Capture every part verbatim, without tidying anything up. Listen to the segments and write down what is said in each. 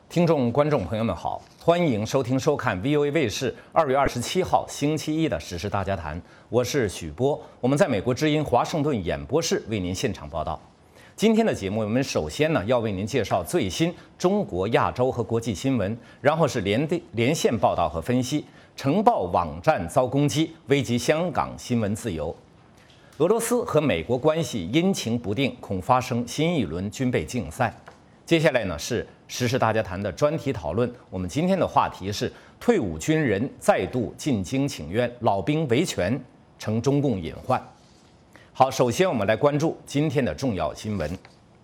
听众、观众朋友们好，欢迎收听、收看 V O A 卫视二月二十七号星期一的《时事大家谈》，我是许波，我们在美国之音华盛顿演播室为您现场报道。今天的节目，我们首先呢要为您介绍最新中国、亚洲和国际新闻，然后是连连线报道和分析。晨报网站遭攻击，危及香港新闻自由。俄罗斯和美国关系阴晴不定，恐发生新一轮军备竞赛。接下来呢是时事大家谈的专题讨论。我们今天的话题是：退伍军人再度进京请愿，老兵维权成中共隐患。好，首先我们来关注今天的重要新闻。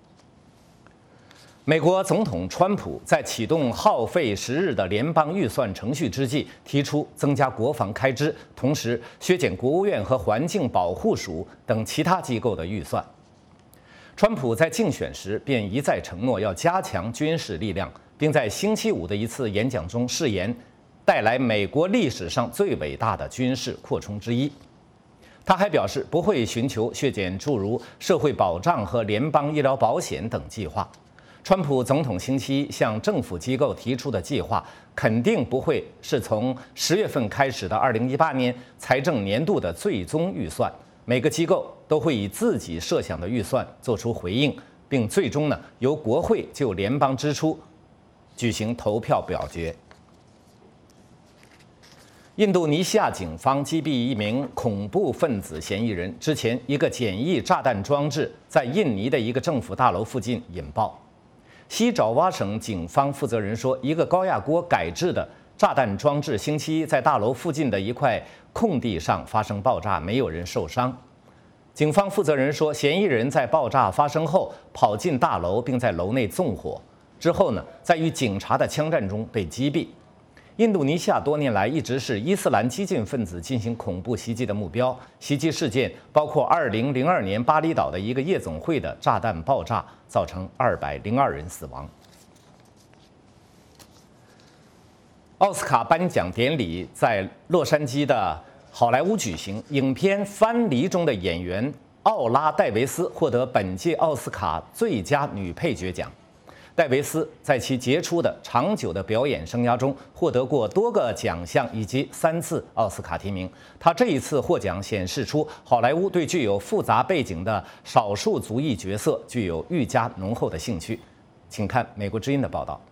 美国总统川普在启动耗费十日的联邦预算程序之际，提出增加国防开支，同时削减国务院和环境保护署等其他机构的预算。川普在竞选时便一再承诺要加强军事力量，并在星期五的一次演讲中誓言带来美国历史上最伟大的军事扩充之一。他还表示不会寻求削减诸如社会保障和联邦医疗保险等计划。川普总统星期一向政府机构提出的计划肯定不会是从十月份开始的二零一八年财政年度的最终预算，每个机构都会以自己设想的预算做出回应，并最终呢由国会就联邦支出举行投票表决。印度尼西亚警方击毙一名恐怖分子嫌疑人之前，一个简易炸弹装置在印尼的一个政府大楼附近引爆。西爪哇省警方负责人说，一个高压锅改制的炸弹装置星期一在大楼附近的一块空地上发生爆炸，没有人受伤。警方负责人说，嫌疑人在爆炸发生后跑进大楼，并在楼内纵火，之后呢，在与警察的枪战中被击毙。印度尼西亚多年来一直是伊斯兰激进分子进行恐怖袭击的目标，袭击事件包括二零零二年巴厘岛的一个夜总会的炸弹爆炸，造成二百零二人死亡。奥斯卡颁奖典礼在洛杉矶的好莱坞举行，影片《藩篱》中的演员奥拉·戴维斯获得本届奥斯卡最佳女配角奖。戴维斯在其杰出的长久的表演生涯中获得过多个奖项以及三次奥斯卡提名。他这一次获奖显示出好莱坞对具有复杂背景的少数族裔角色具有愈加浓厚的兴趣。请看美国之音的报道。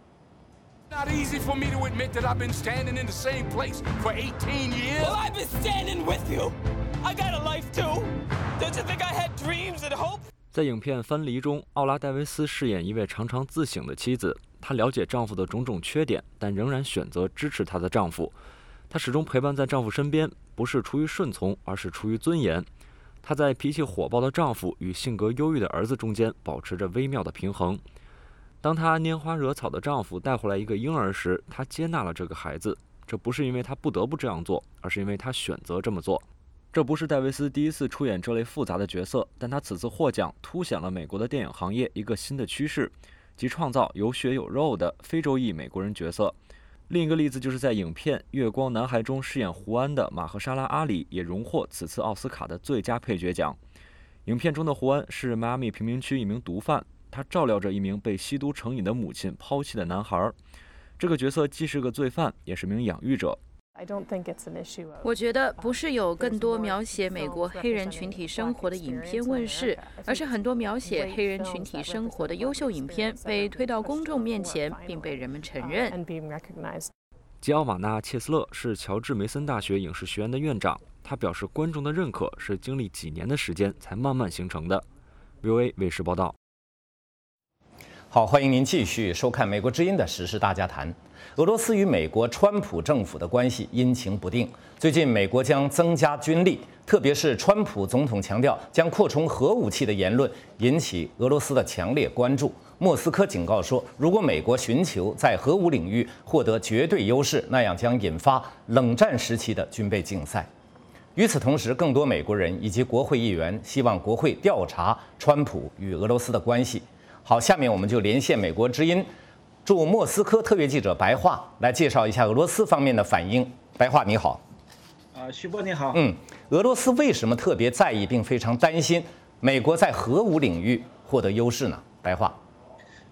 Not easy for me to admit that I've been standing in the same place for eighteen years. Well, I've been standing with you. I got a life too. Don't you think I had dreams and hope? 在影片《分离》中，奥拉·戴维斯饰演一位常常自省的妻子。她了解丈夫的种种缺点，但仍然选择支持她的丈夫。她始终陪伴在丈夫身边，不是出于顺从，而是出于尊严。她在脾气火爆的丈夫与性格忧郁的儿子中间保持着微妙的平衡。当她拈花惹草的丈夫带回来一个婴儿时，她接纳了这个孩子。这不是因为她不得不这样做，而是因为她选择这么做。这不是戴维斯第一次出演这类复杂的角色，但他此次获奖凸显了美国的电影行业一个新的趋势，即创造有血有肉的非洲裔美国人角色。另一个例子就是在影片《月光男孩》中饰演胡安的马赫沙拉·阿里也荣获此次奥斯卡的最佳配角奖。影片中的胡安是迈阿密贫民区一名毒贩，他照料着一名被吸毒成瘾的母亲抛弃的男孩。这个角色既是个罪犯，也是名养育者。 我觉得不是有更多描写美国黑人群体生活的影片问世，而是很多描写黑人群体生活的优秀影片被推到公众面前，并被人们承认。 吉奥瓦纳·切斯勒是乔治梅森大学影视学院的院长，他表示，观众的认可是经历几年的时间才慢慢形成的。V O A 卫视报道。 好，欢迎您继续收看美国之音的时事大家谈。俄罗斯与美国川普政府的关系阴晴不定。最近，美国将增加军力，特别是川普总统强调将扩充核武器的言论，引起俄罗斯的强烈关注。莫斯科警告说，如果美国寻求在核武领域获得绝对优势，那样将引发冷战时期的军备竞赛。与此同时，更多美国人以及国会议员希望国会调查川普与俄罗斯的关系。好，下面我们就连线美国之音驻莫斯科特约记者白桦来介绍一下俄罗斯方面的反应。白桦，你好。 啊，徐波你好。 嗯，俄罗斯为什么特别在意并非常担心美国在核武领域获得优势呢？白桦。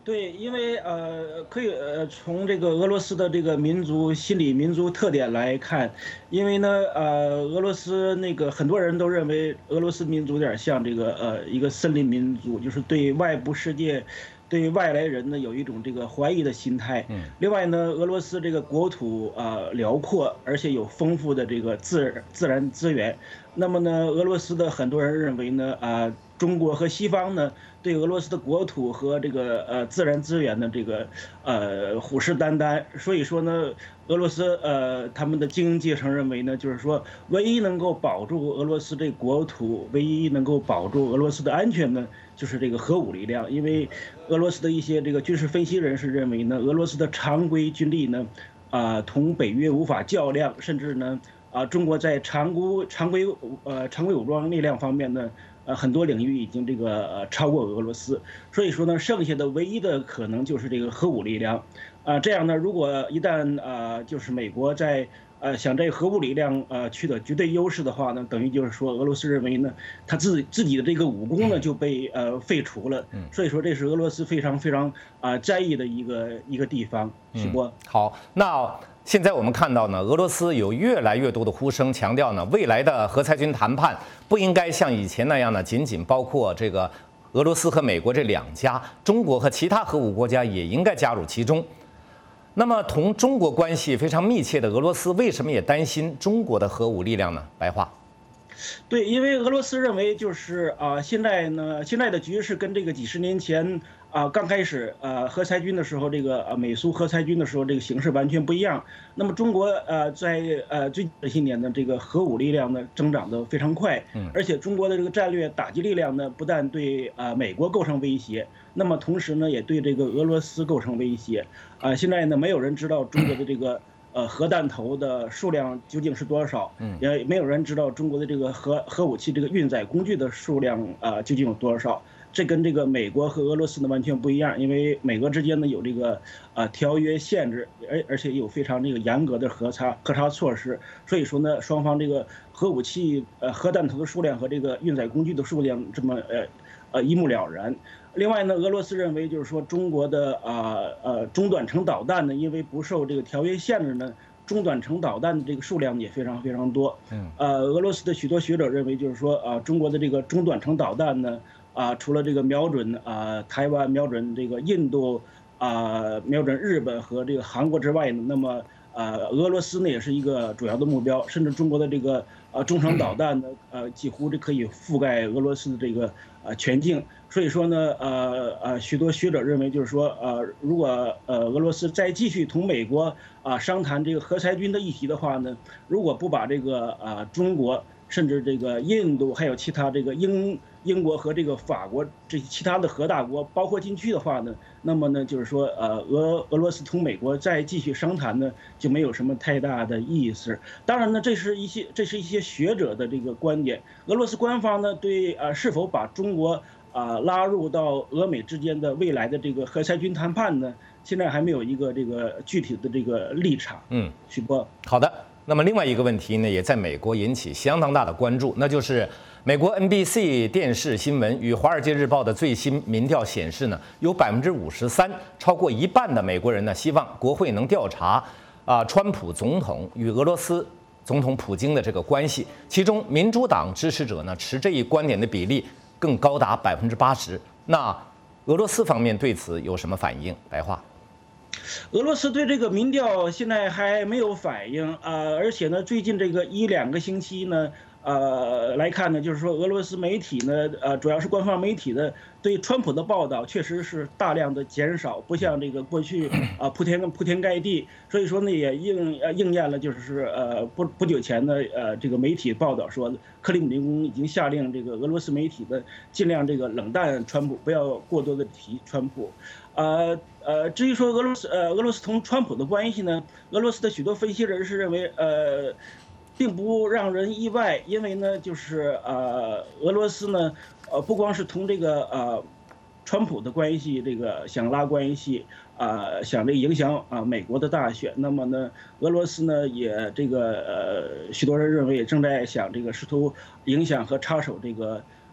对，因为呃，可以呃，从这个俄罗斯的这个民族心理、民族特点来看，因为呢，呃，俄罗斯那个很多人都认为俄罗斯民族有点像这个呃一个森林民族，就是对外部世界、对外来人呢有一种这个怀疑的心态。嗯。另外呢，俄罗斯这个国土啊、呃、辽阔，而且有丰富的这个自自然资源。那么呢，俄罗斯的很多人认为呢，啊、呃，中国和西方呢。对俄罗斯的国土和这个呃自然资源的这个呃虎视眈眈，所以说呢，俄罗斯呃他们的精英阶层认为呢，就是说唯一能够保住俄罗斯这国土，唯一能够保住俄罗斯的安全呢，就是这个核武力量。因为俄罗斯的一些这个军事分析人士认为呢，俄罗斯的常规军力呢，啊、呃、同北约无法较量，甚至呢啊、呃、中国在常规常规呃常规武装力量方面呢。呃，很多领域已经这个呃超过俄罗斯，所以说呢，剩下的唯一的可能就是这个核武力量，啊、呃，这样呢，如果一旦呃就是美国在呃想在核武力量呃取得绝对优势的话呢，等于就是说俄罗斯认为呢，他自己自己的这个武功呢就被呃废除了，所以说这是俄罗斯非常非常啊、呃、在意的一个一个地方。徐波、嗯， 好，那。现在我们看到呢，俄罗斯有越来越多的呼声强调呢，未来的核裁军谈判不应该像以前那样呢，仅仅包括这个俄罗斯和美国这两家，中国和其他核武国家也应该加入其中。那么，同中国关系非常密切的俄罗斯，为什么也担心中国的核武力量呢？白话。 对，因为俄罗斯认为就是啊、呃，现在呢，现在的局势跟这个几十年前啊、呃、刚开始呃核裁军的时候，这个呃美苏核裁军的时候，这个形势完全不一样。那么中国呃在呃最近这些年的这个核武力量呢增长得非常快，而且中国的这个战略打击力量呢不但对啊、呃、美国构成威胁，那么同时呢也对这个俄罗斯构成威胁。啊、呃，现在呢没有人知道中国的这个。呃，核弹头的数量究竟是多少？嗯，也没有人知道中国的这个核核武器这个运载工具的数量啊、呃、究竟有多少？这跟这个美国和俄罗斯呢完全不一样，因为美国之间呢有这个啊、呃、条约限制，而而且有非常这个严格的核查核查措施，所以说呢，双方这个核武器呃核弹头的数量和这个运载工具的数量这么呃呃一目了然。另外呢，俄罗斯认为就是说中国的啊 呃, 呃中短程导弹呢，因为不受这个条约限制呢，中短程导弹的这个数量也非常非常多。嗯，呃，俄罗斯的许多学者认为就是说啊、呃，中国的这个中短程导弹呢，啊、呃，除了这个瞄准啊、呃、台湾、瞄准这个印度啊、呃、瞄准日本和这个韩国之外呢，那么呃俄罗斯呢也是一个主要的目标，甚至中国的这个呃中程导弹呢，呃几乎这可以覆盖俄罗斯的这个呃全境。所以说呢，呃呃，许多学者认为，就是说，呃，如果呃俄罗斯再继续同美国啊、呃、商谈这个核裁军的议题的话呢，如果不把这个啊、呃、中国甚至这个印度还有其他这个英英国和这个法国这其他的核大国包括进去的话呢，那么呢就是说，呃俄俄罗斯同美国再继续商谈呢就没有什么太大的意思。当然呢，这是一些这是一些学者的这个观点。俄罗斯官方呢对呃是否把中国啊，拉入到俄美之间的未来的这个核裁军谈判呢，现在还没有一个这个具体的这个立场。嗯，许波。 好的，那么另外一个问题呢，也在美国引起相当大的关注，那就是美国 N B C 电视新闻与《华尔街日报》的最新民调显示呢，有百分之五十三，超过一半的美国人呢，希望国会能调查啊，川普总统与俄罗斯总统普京的这个关系。其中，民主党支持者呢，持这一观点的比例更高达百分之八十。那俄罗斯方面对此有什么反应？白话。 俄罗斯对这个民调现在还没有反应啊、呃，而且呢，最近这个一两个星期呢，呃来看呢，就是说俄罗斯媒体呢，呃，主要是官方媒体的对川普的报道确实是大量的减少，不像这个过去啊、呃、铺天铺天盖地，所以说呢也应呃应验了就是呃不不久前的呃这个媒体报道说，克里姆林宫已经下令这个俄罗斯媒体的尽量这个冷淡川普，不要过多的提川普。呃呃，至于说俄罗斯呃俄罗斯同川普的关系呢，俄罗斯的许多分析人士认为呃。并不让人意外，因为呢，就是呃，俄罗斯呢，呃，不光是同这个呃，川普的关系，这个想拉关系，啊、呃，想这影响啊、呃、美国的大选。那么呢，俄罗斯呢也这个呃，许多人认为也正在想这个试图影响和插手这个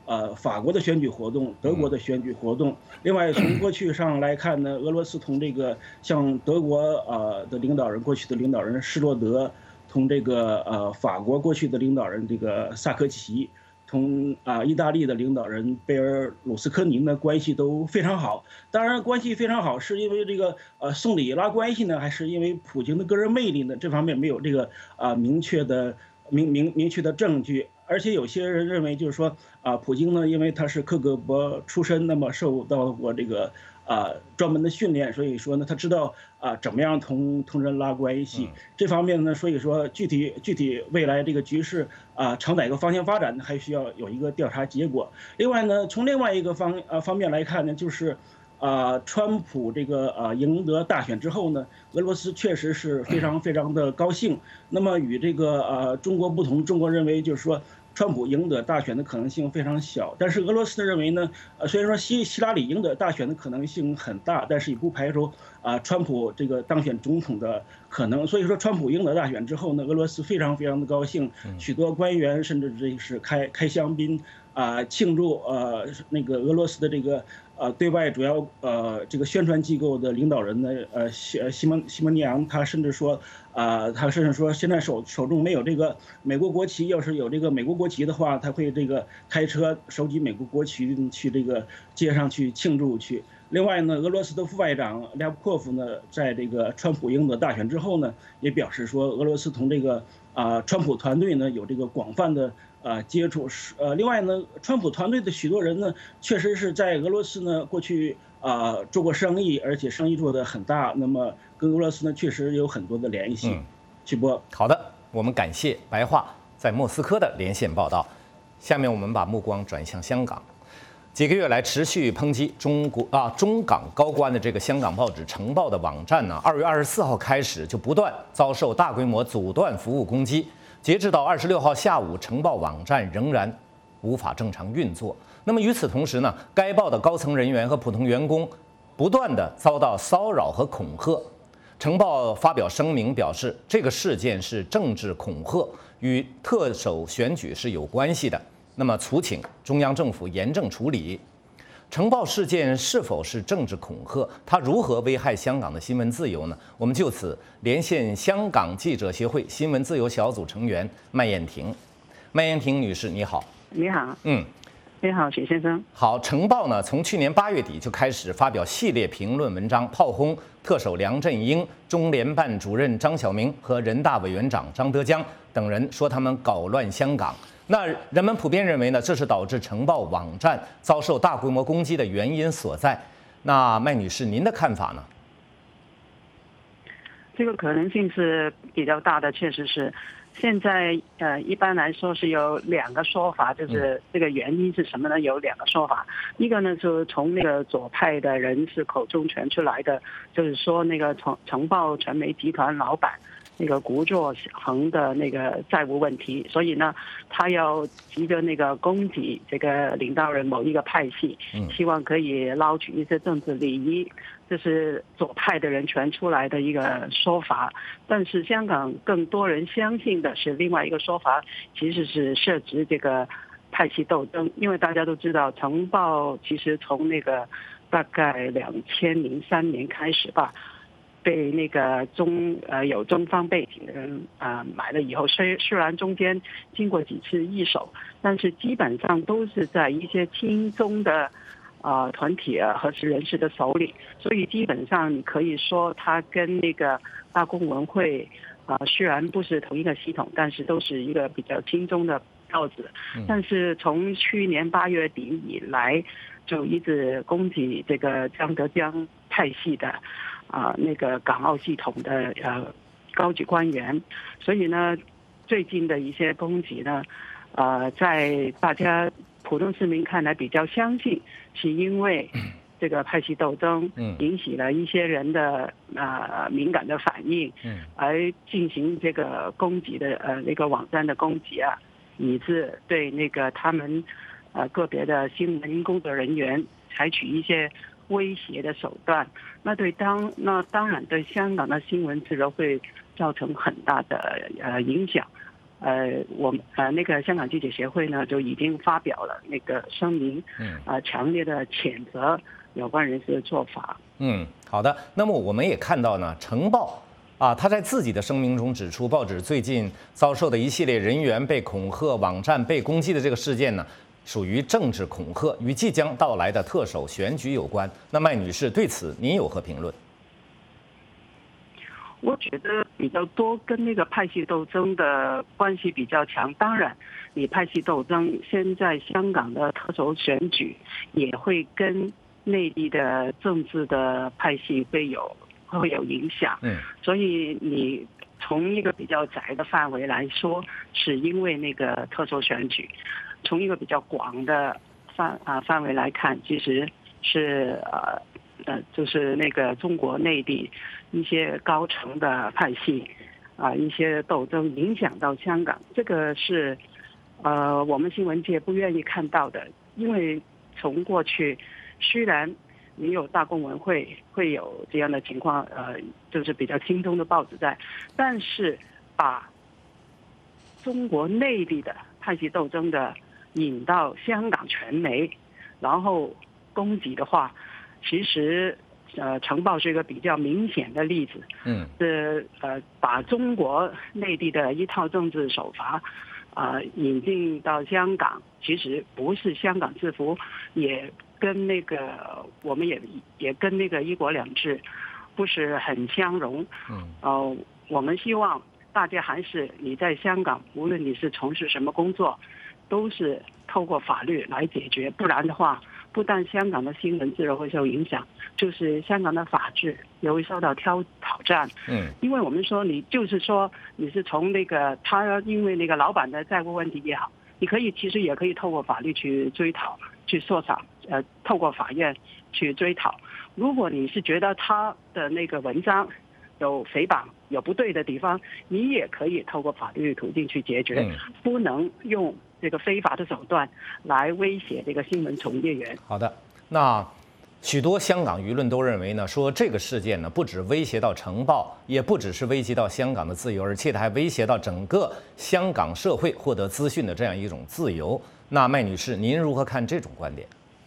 呃法国的选举活动、德国的选举活动。另外，从过去上来看呢，俄罗斯同这个像德国呃的领导人，过去的领导人施罗德，同这个呃法国过去的领导人这个萨科齐。同啊意大利的领导人贝尔鲁斯科尼呢关系都非常好。当然，关系非常好是因为这个呃宋里拉关系呢，还是因为普京的个人魅力呢？这方面没有这个啊明确的明明明确的证据。而且有些人认为就是说啊，普京呢，因为他是克格勃出身，那么受到过这个啊专门的训练，所以说呢，他知道啊怎么样同同人拉关系。这方面呢，所以说具体具体未来这个局势啊朝哪个方向发展，还需要有一个调查结果。另外呢，从另外一个方呃方面来看呢，就是啊川普这个啊赢得大选之后呢，俄罗斯确实是非常非常的高兴。那么与这个呃中国不同，中国认为就是说，川普赢得大选的可能性非常小，但是俄罗斯认为呢，呃，虽然说希希拉里赢得大选的可能性很大，但是也不排除啊川普这个当选总统的可能。所以说，川普赢得大选之后呢，俄罗斯非常非常的高兴，许多官员甚至这是开开香槟啊庆祝呃那个俄罗斯的这个呃对外主要呃这个宣传机构的领导人呢，呃西西蒙西蒙尼扬他甚至说。啊，他甚至说，现在手手中没有这个美国国旗，要是有这个美国国旗的话，他会这个开车收集美国国旗去这个街上去庆祝去。另外呢，俄罗斯的副外长列布科夫呢，在这个川普赢得大选之后呢，也表示说，俄罗斯同这个啊川普团队呢有这个广泛的啊接触。呃，另外呢，川普团队的许多人呢，确实是在俄罗斯呢过去啊做过生意，而且生意做得很大。那么跟俄罗斯呢，确实有很多的联系。嗯，曲波， 好的，我们感谢白桦在莫斯科的连线报道。下面我们把目光转向香港。几个月来持续抨击中国啊中港高官的这个香港报纸《晨报》的网站呢，二月二十四号开始就不断遭受大规模阻断服务攻击。截至到二十六号下午，《晨报》网站仍然无法正常运作。那么与此同时呢，该报的高层人员和普通员工不断的遭到骚扰和恐吓。晨报发表声明表示，这个事件是政治恐吓，与特首选举是有关系的。那么促请中央政府严正处理。晨报事件是否是政治恐吓？它如何危害香港的新闻自由呢？我们就此连线香港记者协会新闻自由小组成员麦燕婷。麦燕婷女士，你好。 你好。 嗯。 你好，许先生。 好，晨报呢，从去年八月底就开始发表系列评论文章，炮轰特首梁振英、中联办主任张晓明和人大委员长张德江等人，说他们搞乱香港。那人们普遍认为呢，这是导致晨报网站遭受大规模攻击的原因所在。那麦女士，您的看法呢？ 这个可能性是比较大的，确实是。现在呃，一般来说是有两个说法，就是这个原因是什么呢？有两个说法，一个呢是从那个左派的人士口中传出来的，就是说那个晨晨报传媒集团老板那个胡作恒的那个债务问题，所以呢，他要急着那个攻击这个领导人某一个派系，希望可以捞取一些政治利益。这是左派的人传出来的一个说法，但是香港更多人相信的是另外一个说法，其实是涉及这个派系斗争。因为大家都知道，晨报其实从那个大概两千零三年开始吧，被那个中呃有中方背景的人啊、呃、买了以后，虽虽然中间经过几次易手，但是基本上都是在一些亲中的。啊、呃，团体啊和人士的手里，所以基本上你可以说，它跟那个大公文汇啊、呃，虽然不是同一个系统，但是都是一个比较亲中的报纸。但是从去年八月底以来，就一直攻击这个张德江派系的啊、呃、那个港澳系统的呃高级官员，所以呢，最近的一些攻击呢，呃，在大家。普通市民看来比较相信，是因为这个派系斗争引起了一些人的呃敏感的反应，而进行这个攻击的呃那个网站的攻击啊，以致对那个他们呃个别的新闻工作人员采取一些威胁的手段，那对当那当然对香港的新闻自由会造成很大的呃影响。 呃，我们呃那个香港记者协会呢就已经发表了那个声明，嗯，啊、呃，强烈的谴责有关人士的做法。 嗯，好的。那么我们也看到呢，《晨报》啊，他在自己的声明中指出，报纸最近遭受的一系列人员被恐吓、网站被攻击的这个事件呢，属于政治恐吓，与即将到来的特首选举有关。那麦女士对此您有何评论？ 我觉得比较多跟那个派系斗争的关系比较强。当然，你派系斗争，现在香港的特首选举也会跟内地的政治的派系会有会有影响。嗯，所以你从一个比较窄的范围来说，是因为那个特首选举；从一个比较广的范啊范围来看，其实是呃。呃，就是那个中国内地一些高层的派系啊、呃，一些斗争影响到香港，这个是呃我们新闻界不愿意看到的。因为从过去虽然你有大公文会会有这样的情况，呃，就是比较轻松的报纸在，但是把中国内地的派系斗争的引到香港传媒，然后攻击的话。其实，呃，晨报是一个比较明显的例子。嗯，是呃，把中国内地的一套政治手法，啊、呃，引进到香港，其实不是香港制服，也跟那个我们也也跟那个一国两制不是很相容。嗯，呃，我们希望大家还是你在香港，无论你是从事什么工作，都是透过法律来解决，不然的话。不但香港的新闻自由会受影响，就是香港的法治也会受到挑挑战。嗯，因为我们说你就是说你是从那个他因为那个老板的债务问题也好，你可以其实也可以透过法律去追讨、去索偿，呃，透过法院去追讨。如果你是觉得他的那个文章有诽谤、有不对的地方，你也可以透过法律途径去解决，嗯、不能用。这个非法的手段来威胁这个新闻从业员。 好的，那许多香港舆论都认为呢，说这个事件呢，不只威胁到晨报，也不只是威胁到香港的自由，而且它还威胁到整个香港社会获得资讯的这样一种自由。那麦女士，您如何看这种观点？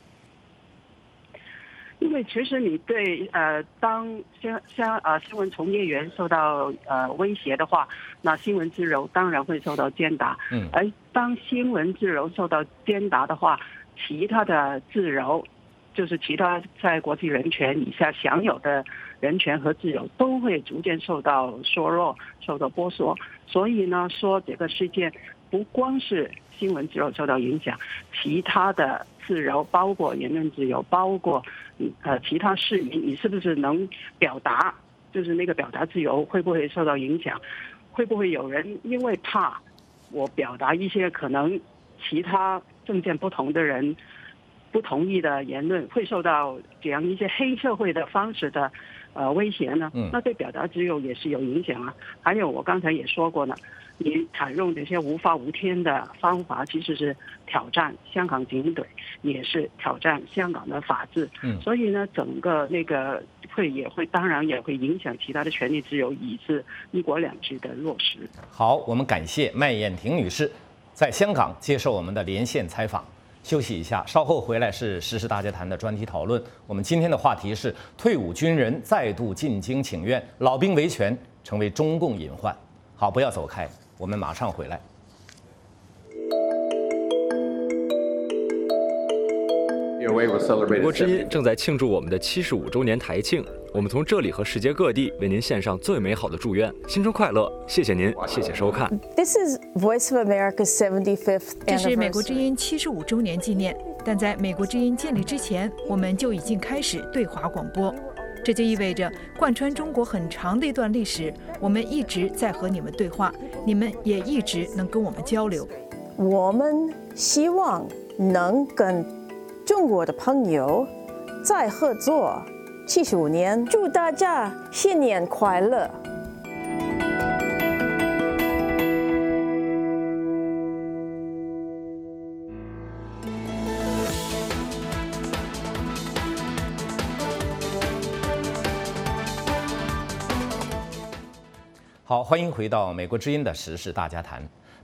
因为其实你对呃，当新新呃新闻从业员受到呃威胁的话，那新闻自由当然会受到践踏。嗯，而当新闻自由受到践踏的话，其他的自由，就是其他在国际人权以下享有的人权和自由，都会逐渐受到削弱、受到剥削。所以呢，说这个事件不光是新闻自由受到影响，其他的自由，包括言论自由，包括呃其他市民，你是不是能表达，就是那个表达自由会不会受到影响？会不会有人因为怕我表达一些可能其他政见不同的人不同意的言论，会受到这样一些黑社会的方式的呃威胁呢？嗯，那对表达自由也是有影响啊。还有我刚才也说过呢，你采用这些无法无天的方法，其实是挑战香港警队，也是挑战香港的法治。嗯，所以呢，整个那个会也会当然也会影响其他的权利自由，以致一国两制的落实。 好，我们感谢麦燕婷女士在香港接受我们的连线采访。休息一下，稍后回来是时事大家谈的专题讨论。我们今天的话题是退伍军人再度进京请愿，老兵维权成为中共隐患。好，不要走开，我们马上回来。 美国之音正在庆祝我们的七十五周年台庆，我们从这里和世界各地为您献上最美好的祝愿，新春快乐！谢谢您，谢谢收看。 This is Voice of America's seventy-fifth anniversary. 这是美国之音七十五周年纪念，但在美国之音建立之前，我们就已经开始对华广播。这就意味着，贯穿中国很长的一段历史，我们一直在和你们对话，你们也一直能跟我们交流。 我们希望能跟中国的朋友再合作七十五年，祝大家新年快乐！ 好，欢迎回到美国之音的时事大家谈。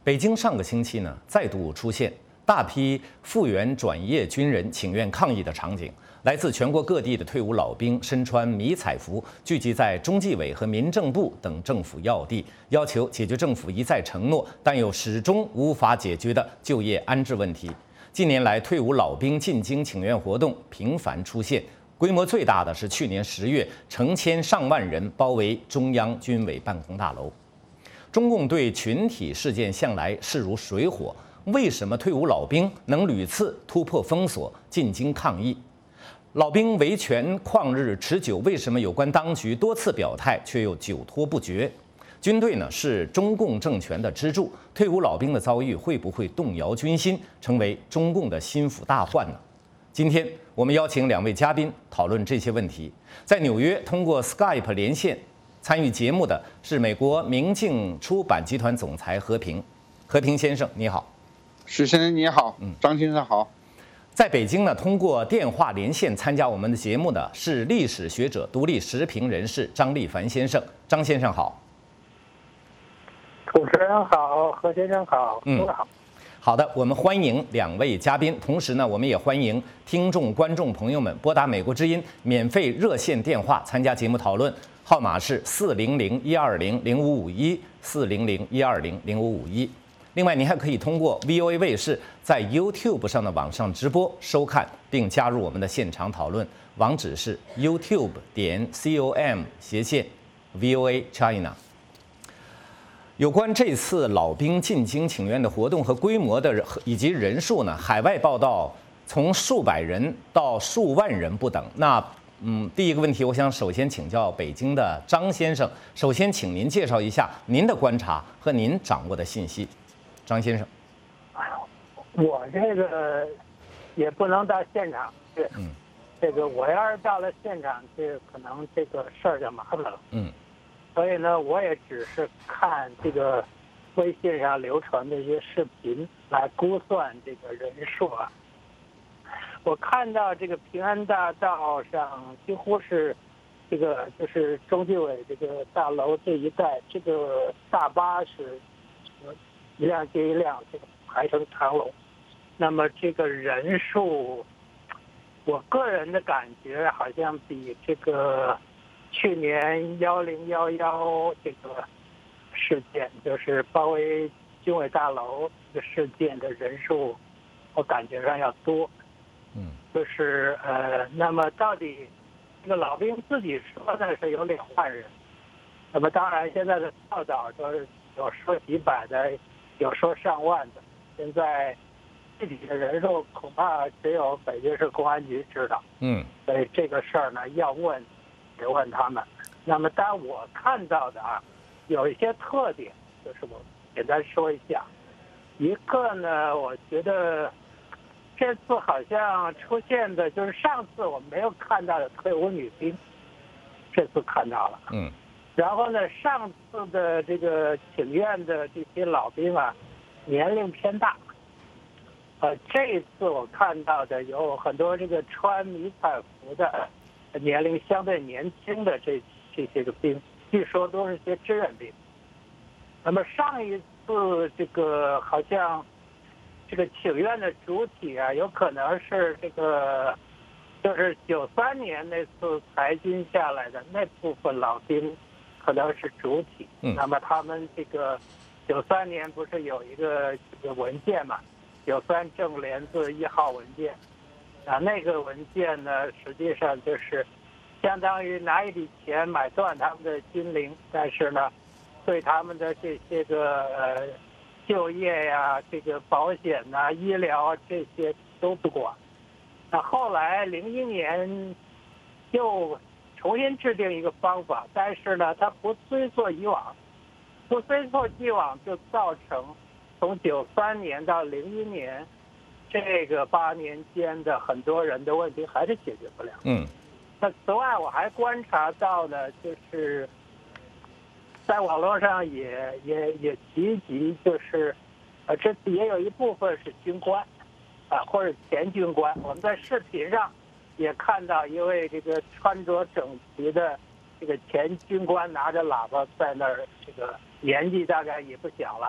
北京上个星期呢，再度出现大批复员转业军人请愿抗议的场景。来自全国各地的退伍老兵身穿迷彩服，聚集在中纪委和民政部等政府要地，要求解决政府一再承诺但又始终无法解决的就业安置问题。近年来，退伍老兵进京请愿活动频繁出现，规模最大的是去年十月，成千上万人包围中央军委办公大楼。中共对群体事件向来势如水火，为什么退伍老兵能屡次突破封锁进京抗议？老兵维权旷日持久，为什么有关当局多次表态却又久拖不决？军队呢是中共政权的支柱，退伍老兵的遭遇会不会动摇军心，成为中共的心腹大患呢？今天我们邀请两位嘉宾讨论这些问题。在纽约通过 Skype 连线参与节目的是美国明镜出版集团总裁何平。何平先生，你好。 许先生你好，嗯，张先生好。 在北京呢，通过电话连线参加我们的节目的是历史学者、独立时评人士张立凡先生。张先生好。 主持人好，何先生好，嗯，好。 好的，我们欢迎两位嘉宾，同时呢，我们也欢迎听众、观众朋友们拨打美国之音免费热线电话参加节目讨论，号码是四零零一二零零五五一四零零一二零零五五一。另外，您还可以通过 V O A 卫视在 YouTube 上的网上直播收看，并加入我们的现场讨论。网址是 YouTube 点 com 斜线 V O A China。有关这次老兵进京请愿的活动和规模的以及人数呢，海外报道从数百人到数万人不等。那嗯，第一个问题，我想首先请教北京的张先生。首先，请您介绍一下您的观察和您掌握的信息。张先生， 我这个也不能到现场去，嗯，这个我要是到了现场去，可能这个事儿就麻烦了，嗯，所以呢，我也只是看这个微信上流传的一些视频来估算这个人数啊。我看到这个平安大道上几乎是这个就是中纪委这个大楼这一带，这个大巴是一辆接一辆，这个排成长龙。那么这个人数，我个人的感觉好像比这个去年幺零幺幺这个事件，就是包围军委大楼这个事件的人数，我感觉上要多。嗯，就是呃，那么到底这个老兵自己说的是有两万人，那么当然现在的报道说是有说几百的。有说上万的，现在具体的人数恐怕只有北京市公安局知道。嗯，所以这个事儿呢，要问得问他们。那么，当然我看到的啊，有一些特点，就是我简单说一下。一个呢，我觉得这次好像出现的就是上次我没有看到的退伍女兵，这次看到了。嗯。然后呢，上次的这个请愿的这些老兵啊，年龄偏大。呃，这一次我看到的有很多这个穿迷彩服的，年龄相对年轻的这这些个兵，据说都是些志愿兵。那么上一次这个好像这个请愿的主体啊，有可能是这个，就是九三年那次裁军下来的那部分老兵。可能是主体，那么他们这个九三年不是有一个这个文件嘛？九三正联字一号文件，啊，那个文件呢，实际上就是相当于拿一笔钱买断他们的军龄，但是呢，对他们的这些个呃就业呀、这个保险呐、医疗啊这些都不管。那后来零一年又重新制定一个方法，但是呢，它不追溯以往，不追溯以往就造成从九三年到零一年这个八年间的很多人的问题还是解决不了。嗯，那此外我还观察到呢，就是在网络上也也也提及，就是呃，这次也有一部分是军官啊，或者前军官，我们在视频上。也看到一位这个穿着整齐的这个前军官拿着喇叭在那儿，这个年纪大概也不小了，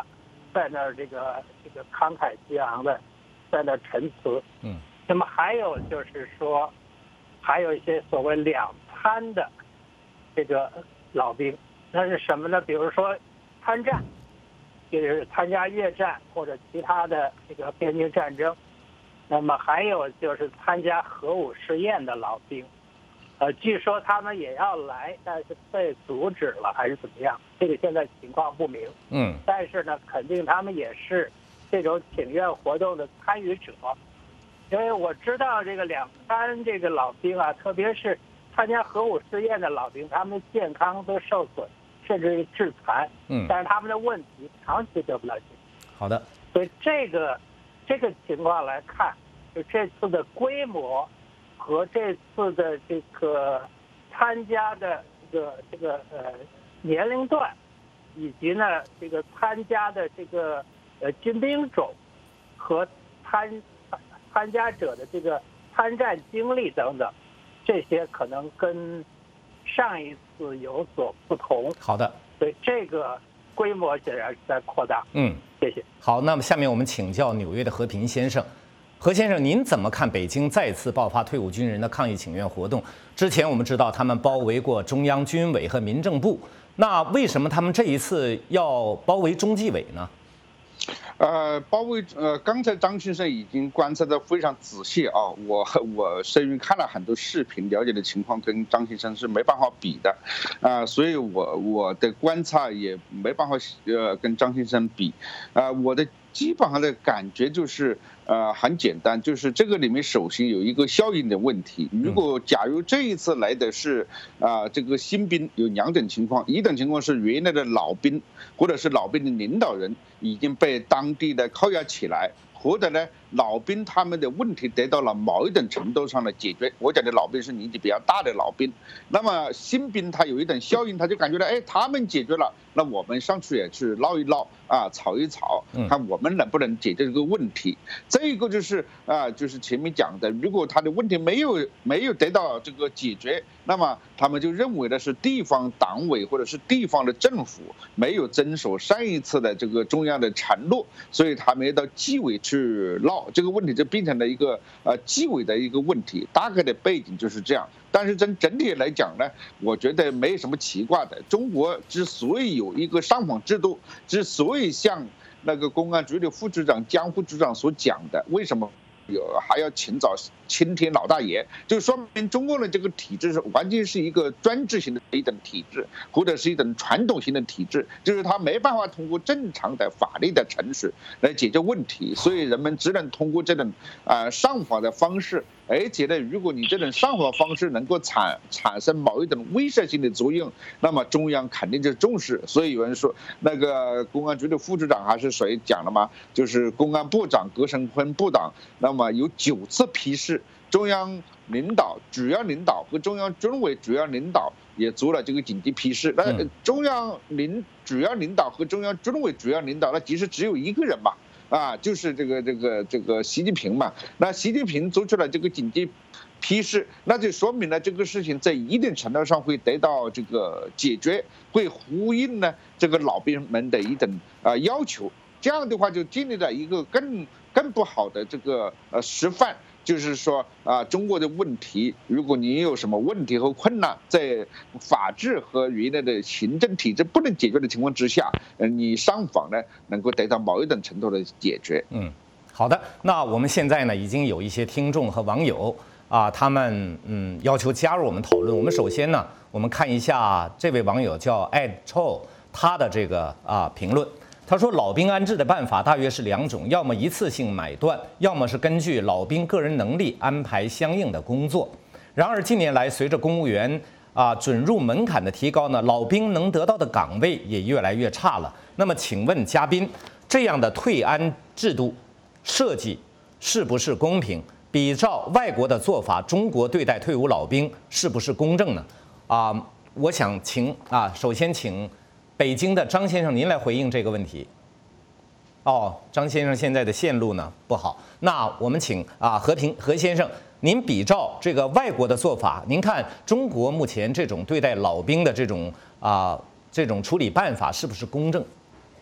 在那儿这个这个慷慨激昂的在那儿陈词。 嗯。 那么还有就是说，还有一些所谓两参的这个老兵，那是什么呢？比如说参战，就是参加越战或者其他的这个边境战争。那么还有就是参加核武试验的老兵，呃，据说他们也要来，但是被阻止了，还是怎么样？这个现在情况不明。 嗯。 但是呢，肯定他们也是这种请愿活动的参与者，因为我知道这个两参这个老兵啊，特别是参加核武试验的老兵，他们的健康都受损，甚至于致残。 嗯。 但是他们的问题长期得不到解决。 好的。 所以这个。这个情况来看，就这次的规模和这次的这个参加的这个这个呃年龄段，以及呢这个参加的这个呃军兵种和参参加者的这个参战经历等等，这些可能跟上一次有所不同。 好的。 所以这个规模显然是在扩大。 嗯。 谢谢。 好，那么下面我们请教纽约的和平先生。何先生，您怎么看北京再次爆发退伍军人的抗议请愿活动？之前我们知道他们包围过中央军委和民政部，那为什么他们这一次要包围中纪委呢？ 呃，包围呃，刚才张先生已经观察得非常仔细啊，我我是因为看了很多视频，了解的情况跟张先生是没办法比的，啊、呃，所以我我的观察也没办法呃跟张先生比，啊、呃，我的基本上的感觉就是呃很简单，就是这个里面首先有一个效应的问题。如果假如这一次来的是啊、呃、这个新兵，有两种情况，一种情况是原来的老兵或者是老兵的领导人已经被当地的扣押起来，或者呢老兵他们的问题得到了某一种程度上的解决。我讲的老兵是年纪比较大的老兵，那么新兵他有一点效应，他就感觉到哎他们解决了，那我们上去也去闹一闹啊，吵一吵，看我们能不能解决这个问题。这一个就是啊，就是前面讲的，如果他的问题没有没有得到这个解决，那么他们就认为的是地方党委或者是地方的政府没有遵守上一次的这个中央的承诺，所以他们要到纪委去闹。这个问题就变成了一个呃纪委的一个问题，大概的背景就是这样。但是整整体来讲呢，我觉得没什么奇怪的。中国之所以有一个上访制度，之所以像那个公安局的副局长江副局长所讲的，为什么有还要请找青天老大爷，就说明中国的这个体制是完全是一个专制型的一种体制，或者是一种传统型的体制，就是他没办法通过正常的法律的程序来解决问题，所以人们只能通过这种啊、呃、上访的方式。而且呢，如果你这种上访方式能够产产生某一种威慑性的作用，那么中央肯定就重视。所以有人说，那个公安局的副局长还是谁讲了吗？就是公安部长葛胜坤部长，那么有九次批示，中央领导、主要领导和中央军委主要领导也做了这个紧急批示。那中央领主要领导和中央军委主要领导，那其实只有一个人嘛。啊，就是这个这个这个习近平嘛，那习近平做出了这个紧急批示，那就说明了这个事情在一定程度上会得到这个解决，会呼应呢这个老兵们的一种啊要求。这样的话就建立了一个更更不好的这个呃示范。就是说啊，中国的问题，如果你有什么问题和困难，在法治和原来的行政体制不能解决的情况之下，呃，你上访呢，能够得到某一种程度的解决。 嗯，好的。那我们现在呢，已经有一些听众和网友啊，他们嗯要求加入我们讨论。我们首先呢，我们看一下这位网友叫 Ed Cho 他的这个啊评论。他说，老兵安置的办法大约是两种，要么一次性买断，要么是根据老兵个人能力安排相应的工作。然而近年来，随着公务员啊准入门槛的提高呢，老兵能得到的岗位也越来越差了。那么，请问嘉宾，这样的退安制度设计是不是公平？比照外国的做法，中国对待退伍老兵是不是公正呢？啊，我想请啊，首先请北京的张先生，您来回应这个问题。哦，张先生现在的线路呢不好，那我们请啊和平何先生，您比照这个外国的做法，您看中国目前这种对待老兵的这种啊这种处理办法是不是公正？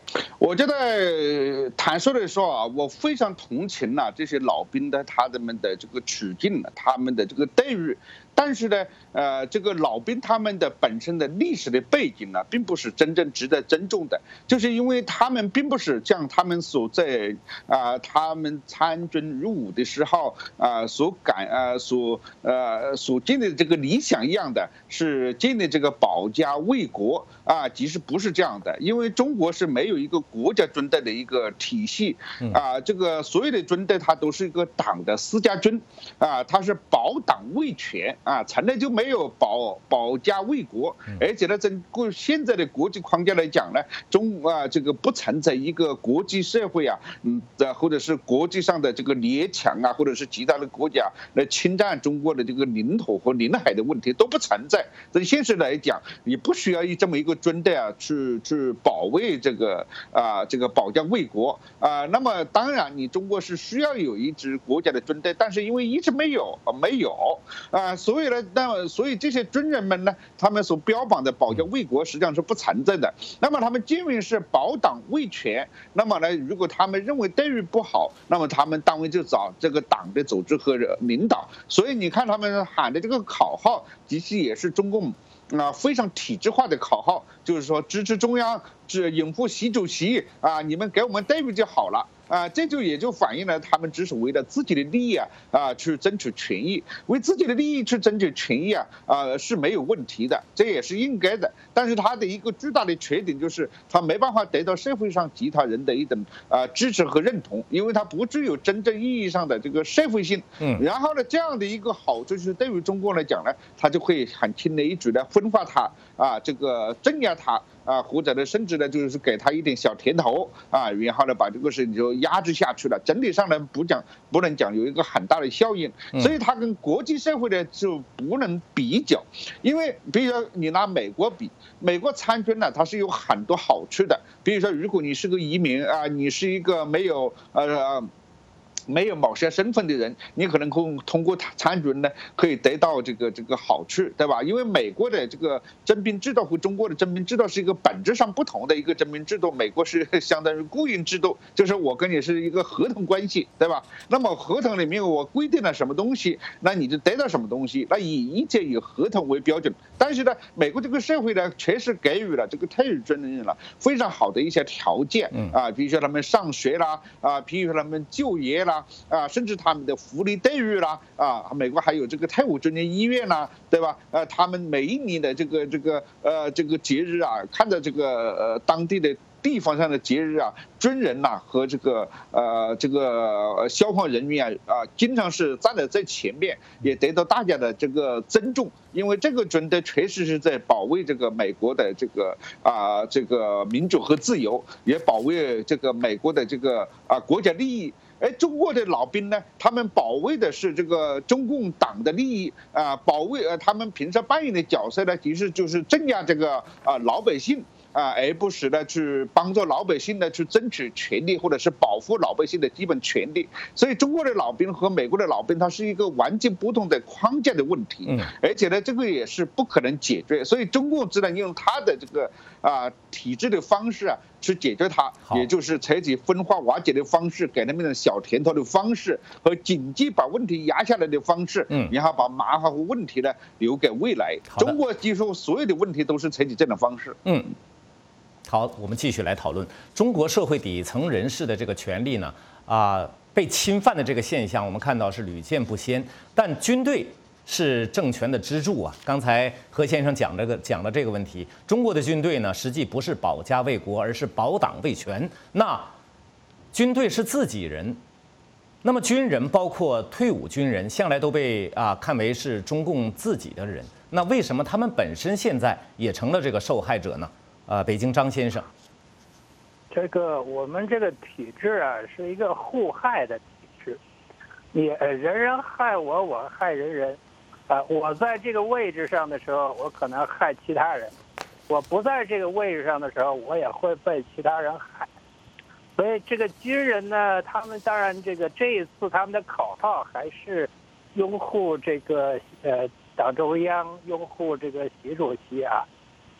我觉得坦率的说啊，我非常同情呐、啊、这些老兵的他们的这个处境呢，他们的这个待遇。但是呢，呃，这个老兵他们的本身的历史的背景呢，并不是真正值得尊重的，就是因为他们并不是像他们所在啊、呃，他们参军入伍的时候啊、呃、所感啊所呃所建立的这个理想一样的，是建立这个保家卫国啊，其实不是这样的，因为中国是没有一个国家军队的一个体系啊，这个所有的军队它都是一个党的私家军啊，它是保党卫权。啊，从来就没有保保家卫国，而且呢，从过现在的国际框架来讲呢，中啊这个不存在一个国际社会啊，嗯的或者是国际上的这个列强啊，或者是其他的国家来侵占中国的这个领土和领海的问题都不存在。从现实来讲，也不需要以这么一个军队啊去去保卫这个啊这个保家卫国啊。那么当然，你中国是需要有一支国家的军队，但是因为一直没有没有啊，所以。所以呢，那所以这些军人们呢，他们所标榜的保家卫国实际上是不存在的。那么他们仅仅是保党卫权。那么呢，如果他们认为待遇不好，那么他们单位就找这个党的组织和领导。所以你看他们喊的这个口号，其实也是中共啊非常体制化的口号，就是说支持中央，只拥护习主席啊，你们给我们待遇就好了。啊，这就也就反映了他们只是为了自己的利益啊啊去争取权益，为自己的利益去争取权益啊啊是没有问题的，这也是应该的。但是他的一个巨大的缺点就是他没办法得到社会上其他人的一种啊支持和认同，因为他不具有真正意义上的这个社会性。嗯。然后呢，这样的一个好处就是对于中国来讲呢，他就会很轻而易举的分化他啊，这个镇压他。啊，或者呢，甚至呢，就是给他一点小甜头啊，然后呢，把这个事情就压制下去了。整体上呢，不讲不能讲有一个很大的效应，所以它跟国际社会呢就不能比较，因为比如说你拿美国比，美国参军呢，它是有很多好处的，比如说如果你是个移民啊，你是一个没有呃。没有某些身份的人，你可能通通过参军呢，可以得到这个这个好处，对吧？因为美国的这个征兵制度和中国的征兵制度是一个本质上不同的一个征兵制度。美国是相当于雇佣制度，就是我跟你是一个合同关系，对吧？那么合同里面我规定了什么东西，那你就得到什么东西，那以一切以合同为标准。但是呢，美国这个社会呢，确实给予了这个退役军人了非常好的一些条件啊，比如说他们上学啦，啊，比如说他们就业啦。啊，甚至他们的福利待遇啦，啊，美国还有这个退伍军人医院啦，对吧？呃，他们每一年的这个这个呃这个节日啊，看着这个呃当地的地方上的节日啊，军人呐、啊、和这个呃这个消防人员啊啊，经常是站在最前面，也得到大家的这个尊重，因为这个军队确实是在保卫这个美国的这个啊这个民主和自由，也保卫这个美国的这个啊国家利益。而中国的老兵呢，他们保卫的是这个中共党的利益啊，保卫呃他们平时扮演的角色呢，其实就是镇压这个啊老百姓。啊，而不是呢去帮助老百姓呢去争取权利，或者是保护老百姓的基本权利。所以中国的老兵和美国的老兵，它是一个完全不同的框架的问题。嗯，而且呢，这个也是不可能解决，所以中共只能用它的这个啊体制的方式啊去解决它，也就是采取分化瓦解的方式，给他们的小甜头的方式，和紧急把问题压下来的方式。嗯，然后把麻烦和问题呢留给未来。中国几乎所有的问题都是采取这种方式。嗯。 好，我们继续来讨论中国社会底层人士的这个权利呢，啊、呃，被侵犯的这个现象，我们看到是屡见不鲜。但军队是政权的支柱啊。刚才何先生讲这个讲了这个问题，中国的军队呢，实际不是保家卫国，而是保党卫权。那军队是自己人，那么军人包括退伍军人，向来都被啊、呃、看为是中共自己的人。那为什么他们本身现在也成了这个受害者呢？呃，北京张先生， 这个我们这个体制啊，是一个互害的体制，你呃人人害我，我害人人，啊、呃，我在这个位置上的时候，我可能害其他人；我不在这个位置上的时候，我也会被其他人害。所以这个军人呢，他们当然这个这一次他们的口号还是拥护这个呃党中央，拥护这个习主席啊。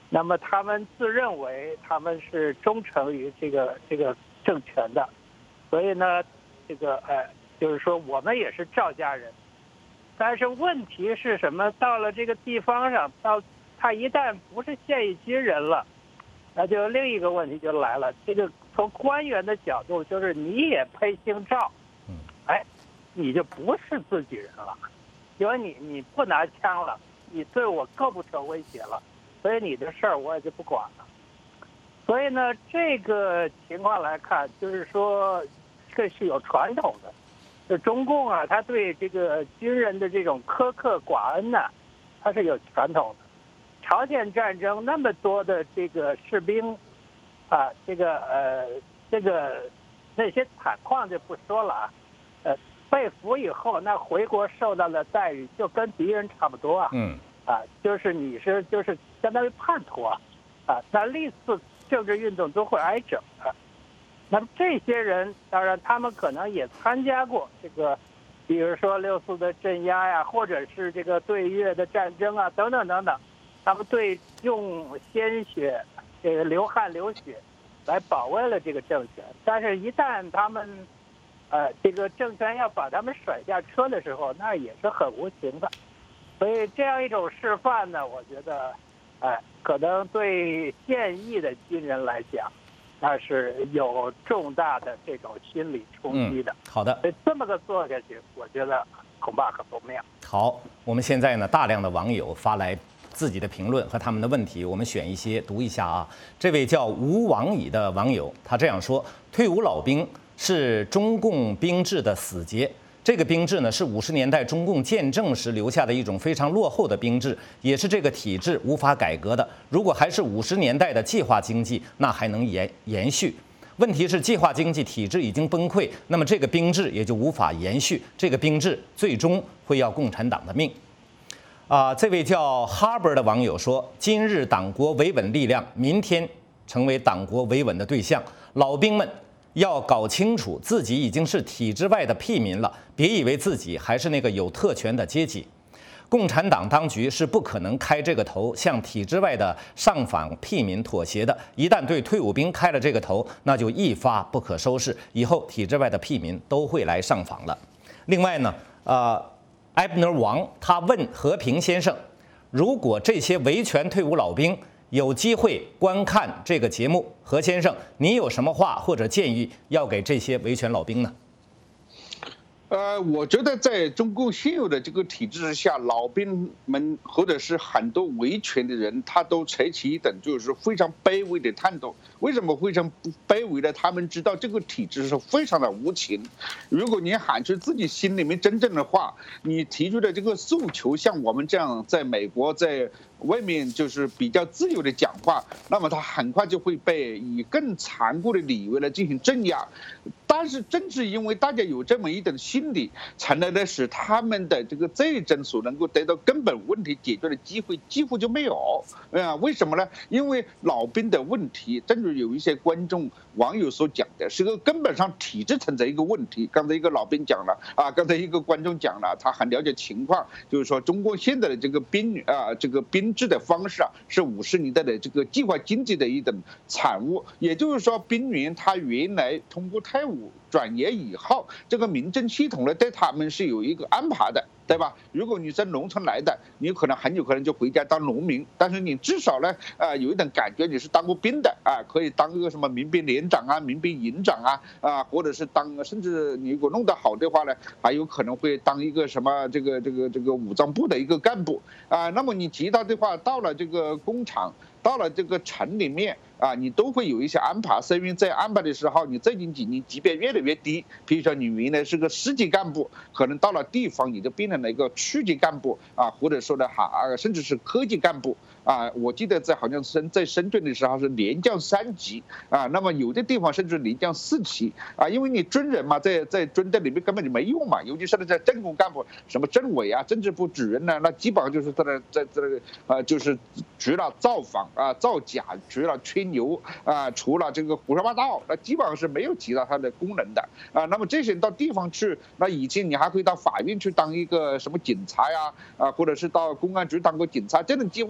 那么他们自认为他们是忠诚于这个这个政权的，所以呢，这个呃，就是说我们也是赵家人。但是问题是什么？到了这个地方上，到他一旦不是现役军人了，那就另一个问题就来了。这个从官员的角度，就是你也配姓赵，哎，你就不是自己人了，因为你你不拿枪了，你对我构不成威胁了，所以你的事儿我也就不管了。所以呢，这个情况来看，就是说这是有传统的。就中共啊，他对这个军人的这种苛刻寡恩呢、啊，他是有传统的。朝鲜战争那么多的这个士兵，啊，这个呃，这个那些惨况就不说了啊，呃，被俘以后，那回国受到的待遇就跟敌人差不多啊， 嗯， 啊，就是你是就是相当于叛徒啊，啊，那历次政治运动都会挨整的。那么这些人，当然他们可能也参加过这个，比如说六四的镇压呀，或者是这个对越的战争啊，等等等等，他们对用鲜血、这个流汗流血来保卫了这个政权。但是，一旦他们，呃，这个政权要把他们甩下车的时候，那也是很无情的。所以，这样一种示范呢，我觉得，哎，可能对现役的军人来讲。那是有重大的这种心理冲击的。 嗯、好的， 所以这么个做下去，我觉得恐怕可不妙。 好，我们现在呢，大量的网友发来自己的评论和他们的问题，我们选一些读一下啊。这位叫吴王乙的网友，他这样说：退伍老兵是中共兵制的死结。这个兵制呢，是五十年代中共建政时留下的一种非常落后的兵制，也是这个体制无法改革的。如果还是五十年代的计划经济，那还能延延续。问题是计划经济体制已经崩溃，那么这个兵制也就无法延续，这个兵制最终会要共产党的命。啊、呃，这位叫哈勃的网友说：今日党国维稳力量，明天成为党国维稳的对象，老兵们。要搞清楚自己已经是体制外的屁民了，别以为自己还是那个有特权的阶级。共产党当局是不可能开这个头向体制外的上访屁民妥协的。一旦对退伍兵开了这个头，那就一发不可收拾，以后体制外的屁民都会来上访了。另外呢，呃，埃布纳王他问和平先生，如果这些维权退伍老兵有机会观看这个节目，何先生，你有什么话或者建议要给这些维权老兵呢？ 呃，我觉得在中共现有的这个体制之下，老兵们或者是很多维权的人，他都采取一种就是非常卑微的态度。为什么非常卑微呢？他们知道这个体制是非常的无情。如果你喊出自己心里面真正的话，你提出的这个诉求，像我们这样在美国在外面就是比较自由的讲话，那么他很快就会被以更残酷的理由来进行镇压。但是正是因为大家有这么一种心理，才能的使他们的这个战争所能够得到根本问题解决的机会几乎就没有。啊，为什么呢？因为老兵的问题，正如有一些观众网友所讲的，是个根本上体制存在一个问题。刚才一个老兵讲了啊，刚才一个观众讲了，他很了解情况，就是说中国现在的这个兵啊，这个兵制的方式啊，是五十年代的这个计划经济的一种产物。也就是说，兵员他原来通过退伍转业以后，这个民政系统呢对他们是有一个安排的，对吧？如果你在农村来的，你可能很有可能就回家当农民，但是你至少呢，呃，有一点感觉你是当过兵的啊，可以当一个什么民兵连长啊、民兵营长啊，啊，或者是当，甚至你如果弄得好的话呢，还有可能会当一个什么这个这个这个武装部的一个干部啊。那么你其他的话，到了这个工厂，到了这个城里面啊，你都会有一些安排。所以在安排的时候，你最近几年级别越来越低，比如说你原来是个市级干部，可能到了地方你就变成了一个区级干部啊，或者说呢哈，甚至是科级干部啊。我记得在好像深在深圳的时候是连降三级啊，那么有的地方甚至连降四级啊，因为你军人嘛，在在军队里面根本就没用嘛，尤其是在政工干部，什么政委啊、政治部主任呢，那基本上就是在那在在那个呃，就是除了造访啊、造假，除了吹牛啊，除了这个胡说八道，那基本上是没有其他它的功能的啊。那么这些到地方去，那以前你还可以到法院去当一个什么警察呀啊，或者是到公安局当个警察，这种机会现在越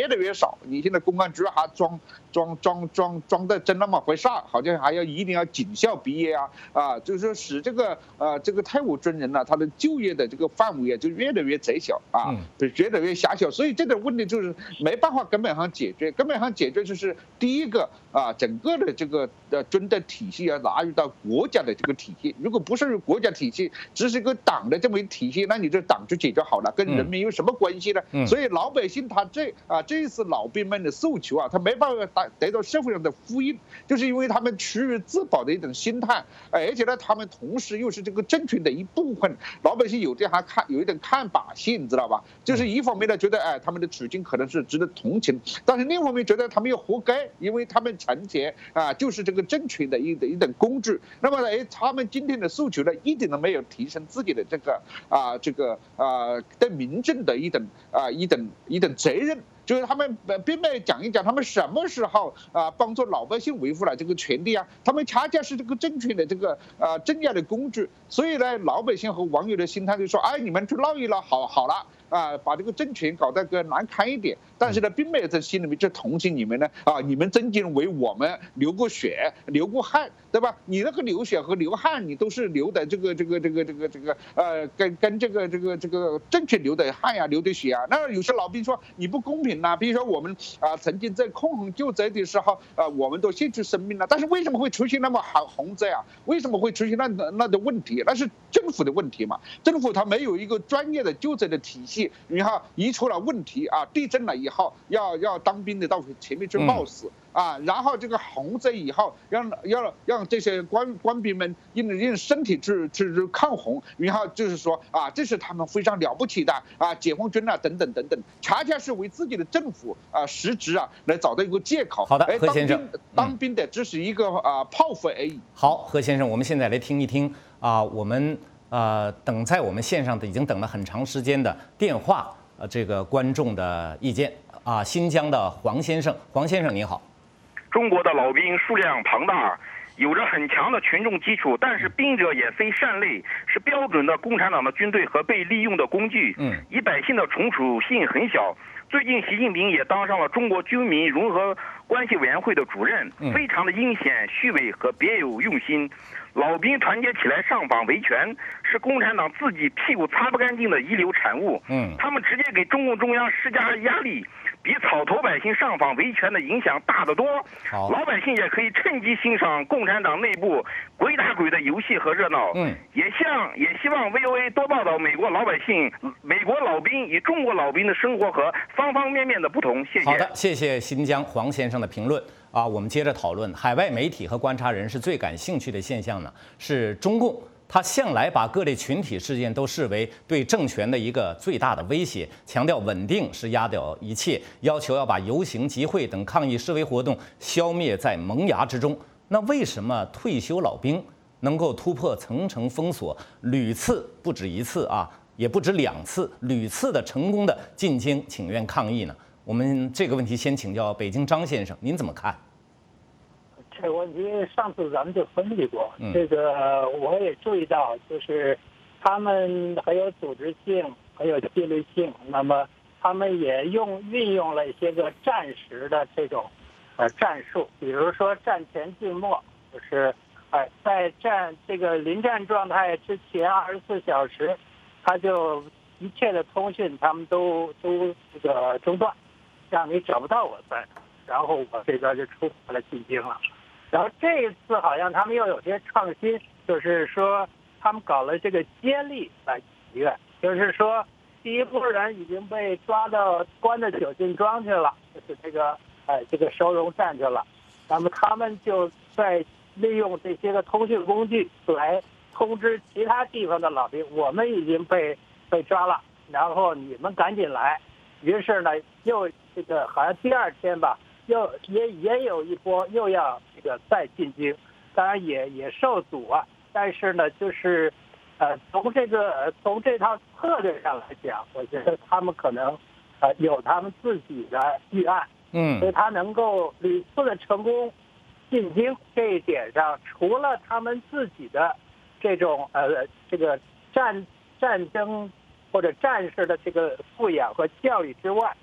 越来越少。你现在公安局还装装装装装的真那么回事儿，好像还要一定要警校毕业啊啊，就是说使这个呃这个退伍军人呢，他的就业的这个范围啊就越来越窄小啊，越来越狭小。所以这个问题就是没办法根本上解决，根本上解决就是第一个啊，整个的这个呃军队体系要纳入到国家的这个体系。如果不是国家体系，只是一个党的这么一体系，那你这党就解决好了，跟人民有什么关系呢？嗯、所以老百姓他这啊这一次老兵们的诉求啊，他没办法达得到社会上的呼应，就是因为他们趋于自保的一种心态，而且呢，他们同时又是这个政权的一部分，老百姓有这还看有一点看把戏，你知道吧？就是一方面呢觉得哎他们的处境可能是值得同情，但是另一方面觉得他们又活该，因为他们曾经啊就是这个政权的一一等工具。那么哎他们今天的诉求呢，一点都没有提升自己的这个啊这个啊对民众的一等啊一等一等责任。就是他们并没有讲一讲他们什么时候啊帮助老百姓维护了这个权利啊，他们恰恰是这个政权的这个啊镇压的工具。所以呢，老百姓和网友的心态就说，哎，你们去闹一闹好好了啊，把这个政权搞得更难看一点，但是呢，并没有在心里面去同情你们呢啊，你们曾经为我们流过血、流过汗，对吧？你那个流血和流汗，你都是流的这个这个这个这个这个呃，跟跟这个这个这个政权流的汗呀、流的血啊。那有些老兵说你不公平呐，比如说我们啊曾经在抗洪救灾的时候啊，我们都献出生命了，但是为什么会出现那么好洪灾啊？为什么会出现那那的问题？那是政府的问题嘛？政府它没有一个专业的救灾的体系，然后一出了问题啊，地震了以后要要当兵的到前面去冒死。嗯啊，然后这个洪灾以后，让要让这些官官兵们用用身体去去去抗洪，然后就是说啊，这是他们非常了不起的啊，解放军啊等等等等，恰恰是为自己的政府啊实质啊来找到一个借口。 好的，何先生， 当兵的只是一个啊炮灰而已。 好，何先生，我们现在来听一听啊，我们呃等在我们线上的已经等了很长时间的电话呃这个观众的意见啊，新疆的黄先生，黄先生你好。 中国的老兵数量庞大，有着很强的群众基础，但是兵者也非善类，是标准的共产党的军队和被利用的工具。嗯，以百姓的从属性很小。最近习近平也当上了中国军民融合关系委员会的主任，非常的阴险、虚伪和别有用心。老兵团结起来上访维权，是共产党自己屁股擦不干净的遗留产物。嗯，他们直接给中共中央施加压力，比草头百姓上访维权的影响大得多。老百姓也可以趁机欣赏共产党内部鬼打鬼的游戏和热闹。嗯，也向也希望 V O A 多报道美国老百姓、美国老兵与中国老兵的生活和方方面面的不同。谢谢。 好的，谢谢新疆黄先生的评论。啊，我们接着讨论，海外媒体和观察人士最感兴趣的现象呢，是中共他向来把各类群体事件都视为对政权的一个最大的威胁，强调稳定是压倒一切，要求要把游行、集会等抗议示威活动消灭在萌芽之中。那为什么退休老兵能够突破层层封锁，屡次不止一次啊，也不止两次，屡次的成功的进京请愿抗议呢？我们这个问题先请教北京张先生，您怎么看？ 这个问题上次咱们就分析过，嗯、这个我也注意到，就是他们很有组织性，很有纪律性。那么他们也用运用了一些个战时的这种呃战术，比如说战前静默，就是哎、呃、在战这个临战状态之前二十四小时，他就一切的通讯他们都都这个中断。让你找不到我在，然后我这边就出发了进京了。然后这一次好像他们又有些创新，就是说他们搞了这个接力来祈愿，就是说第一波人已经被抓到关到酒精庄去了，就是这个哎这个收容站去了。那么他们就在利用这些个通讯工具来通知其他地方的老兵，我们已经被被抓了，然后你们赶紧来。于是呢，又这个好像第二天吧，又也也有一波又要这个再进京，当然也也受阻啊。但是呢，就是呃，从这个从这套策略上来讲，我觉得他们可能呃有他们自己的预案，嗯，所以他能够屡次的成功进京这一点上，除了他们自己的这种呃这个战战争。或者战士的这个富养和教育之外，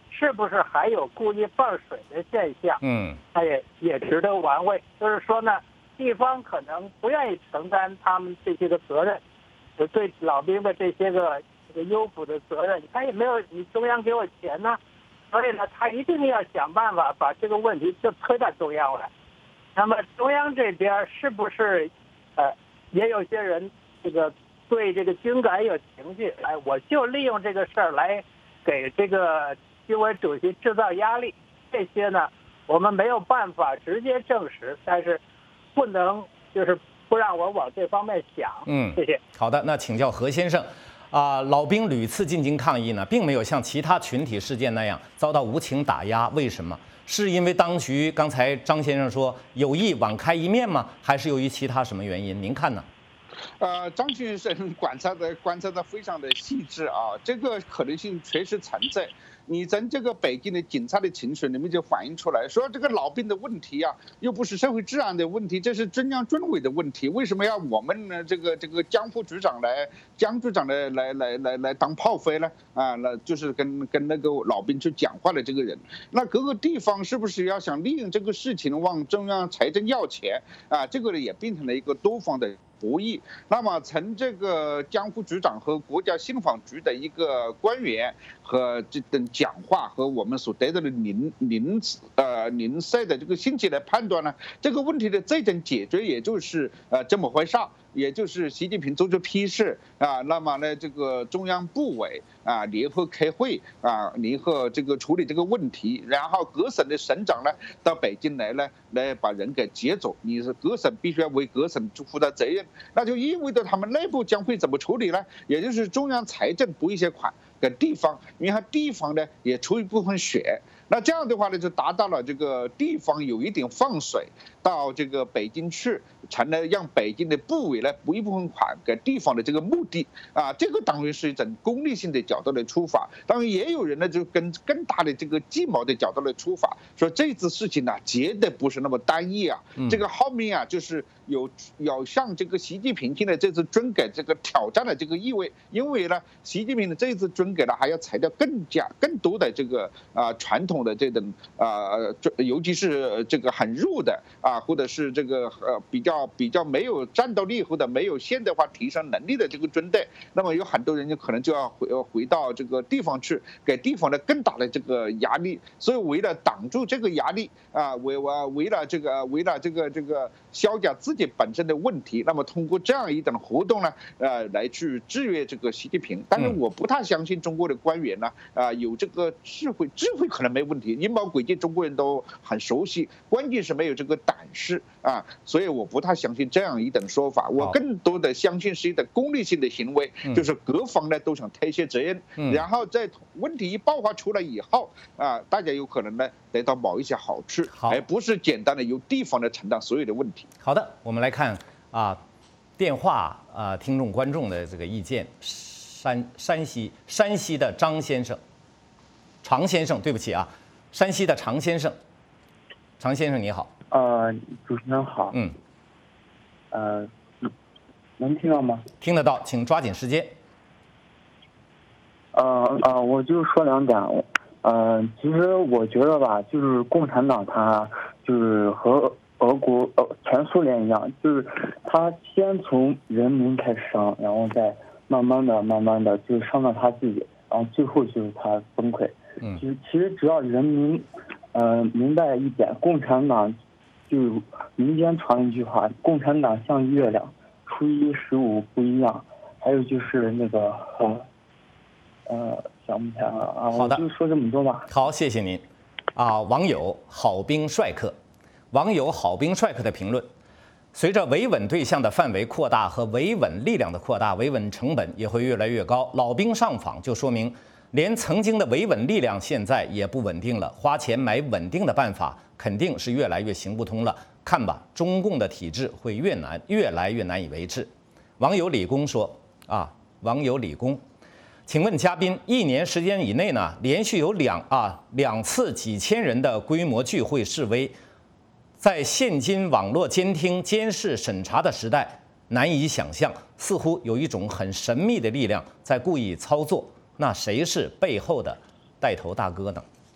是不是还有故意放水的现象？ 嗯， 它也也值得玩味。就是说呢，地方可能不愿意承担他们这些个责任，就对老兵的这些个这个优抚的责任，他也没有你中央给我钱呢，所以呢，他一定要想办法把这个问题就推到中央来。那么中央这边是不是，呃，也有些人这个对这个军改有情绪？哎，我就利用这个事儿来给这个军委主席制造压力。这些呢，我们没有办法直接证实，但是不能就是不让我往这方面想。 嗯， 谢谢。 好的，那请教何先生。啊，老兵屡次进京抗议呢，并没有像其他群体事件那样遭到无情打压，为什么？是因为当局刚才张先生说有意网开一面吗？还是由于其他什么原因？您看呢？ 呃，张先生观察的观察的非常的细致啊，这个可能性确实存在。你从这个北京的警察的情绪里面就反映出来，说这个老兵的问题啊，又不是社会治安的问题，这是中央军委的问题，为什么要我们呢？这个这个江副局长来，江局长来来来来来当炮灰呢？啊，那就是跟跟那个老兵去讲话的这个人，那各个地方是不是要想利用这个事情往中央财政要钱啊？这个呢也变成了一个多方的博弈。那么从这个江副局长和国家信访局的一个官员和这等讲话和我们所得到的零零呃零碎的这个信息来判断呢，这个问题的最终解决也就是呃这么回事，也就是习近平做出批示啊，那么呢这个中央部委啊联合开会啊，联合这个处理这个问题，然后各省的省长呢到北京来呢来把人给接走，你是各省必须要为各省负责责任，那就意味着他们内部将会怎么处理呢？也就是中央财政拨一些款给地方，因为地方呢也出一部分血，那这样的话呢就达到了这个地方有一点放水到这个北京去，成了让北京的部委来拨一部分款给地方的这个目的啊，这个当然是一种功利性的角度的出发，当然也有人呢就跟更大的这个计谋的角度的出发，说这次事情呢绝对不是那么单一啊，这个后面啊就是有有向这个习近平现在这次军改这个挑战的这个意味，因为呢习近平的这次军改呢还要裁掉更加更多的这个啊传统的这种啊，尤其是这个很弱的啊，或者是这个呃比较比较没有战斗力或者没有现代化提升能力的这个军队，那么有很多人就可能就要回回到这个地方去，给地方的更大的这个压力。所以为了挡住这个压力啊，为为为了这个为了这个这个消解自己本身的问题，那么通过这样一种活动呢，呃，来去制约这个习近平。但是我不太相信中国的官员呢，啊，有这个智慧，智慧可能没问题，阴谋诡计中国人都很熟悉，关键是没有这个胆识啊，所以我不太相信这样一种说法。我更多的相信是一种功利性的行为，就是各方呢都想推卸责任，然后在问题一爆发出来以后啊，大家有可能呢得到某一些好处，而不是简单的由地方来承担所有的问题。 好的，我们来看啊，电话啊，听众观众的这个意见，山山西山西的张先生，常先生，对不起啊，山西的常先生，常先生你好。 呃，主持人好。 嗯。 呃，能听到吗？ 听得到，请抓紧时间。 呃呃，我就说两点。呃，其实我觉得吧，就是共产党它就是和俄国呃前苏联一样，就是他先从人民开始伤，然后再慢慢的、慢慢的就伤到他自己，然后最后就是他崩溃。 嗯。 其实其实只要人民呃明白一点，共产党就民间传一句话，共产党像月亮，初一十五不一样。还有就是那个呃呃想不起来了啊， 好的， 我就说这么多吧。 好，谢谢您。啊，网友好兵帅克，网友好兵帅克的评论：随着维稳对象的范围扩大和维稳力量的扩大，维稳成本也会越来越高。老兵上访就说明，连曾经的维稳力量现在也不稳定了，花钱买稳定的办法肯定是越来越行不通了。看吧，中共的体制会越难，越来越难以维持。网友李工说：啊，网友李工。请问嘉宾，一年时间以内呢，连续有两啊两次几千人的规模聚会示威，在现今网络监听、监视、审查的时代，难以想象，似乎有一种很神秘的力量在故意操作。那谁是背后的带头大哥呢？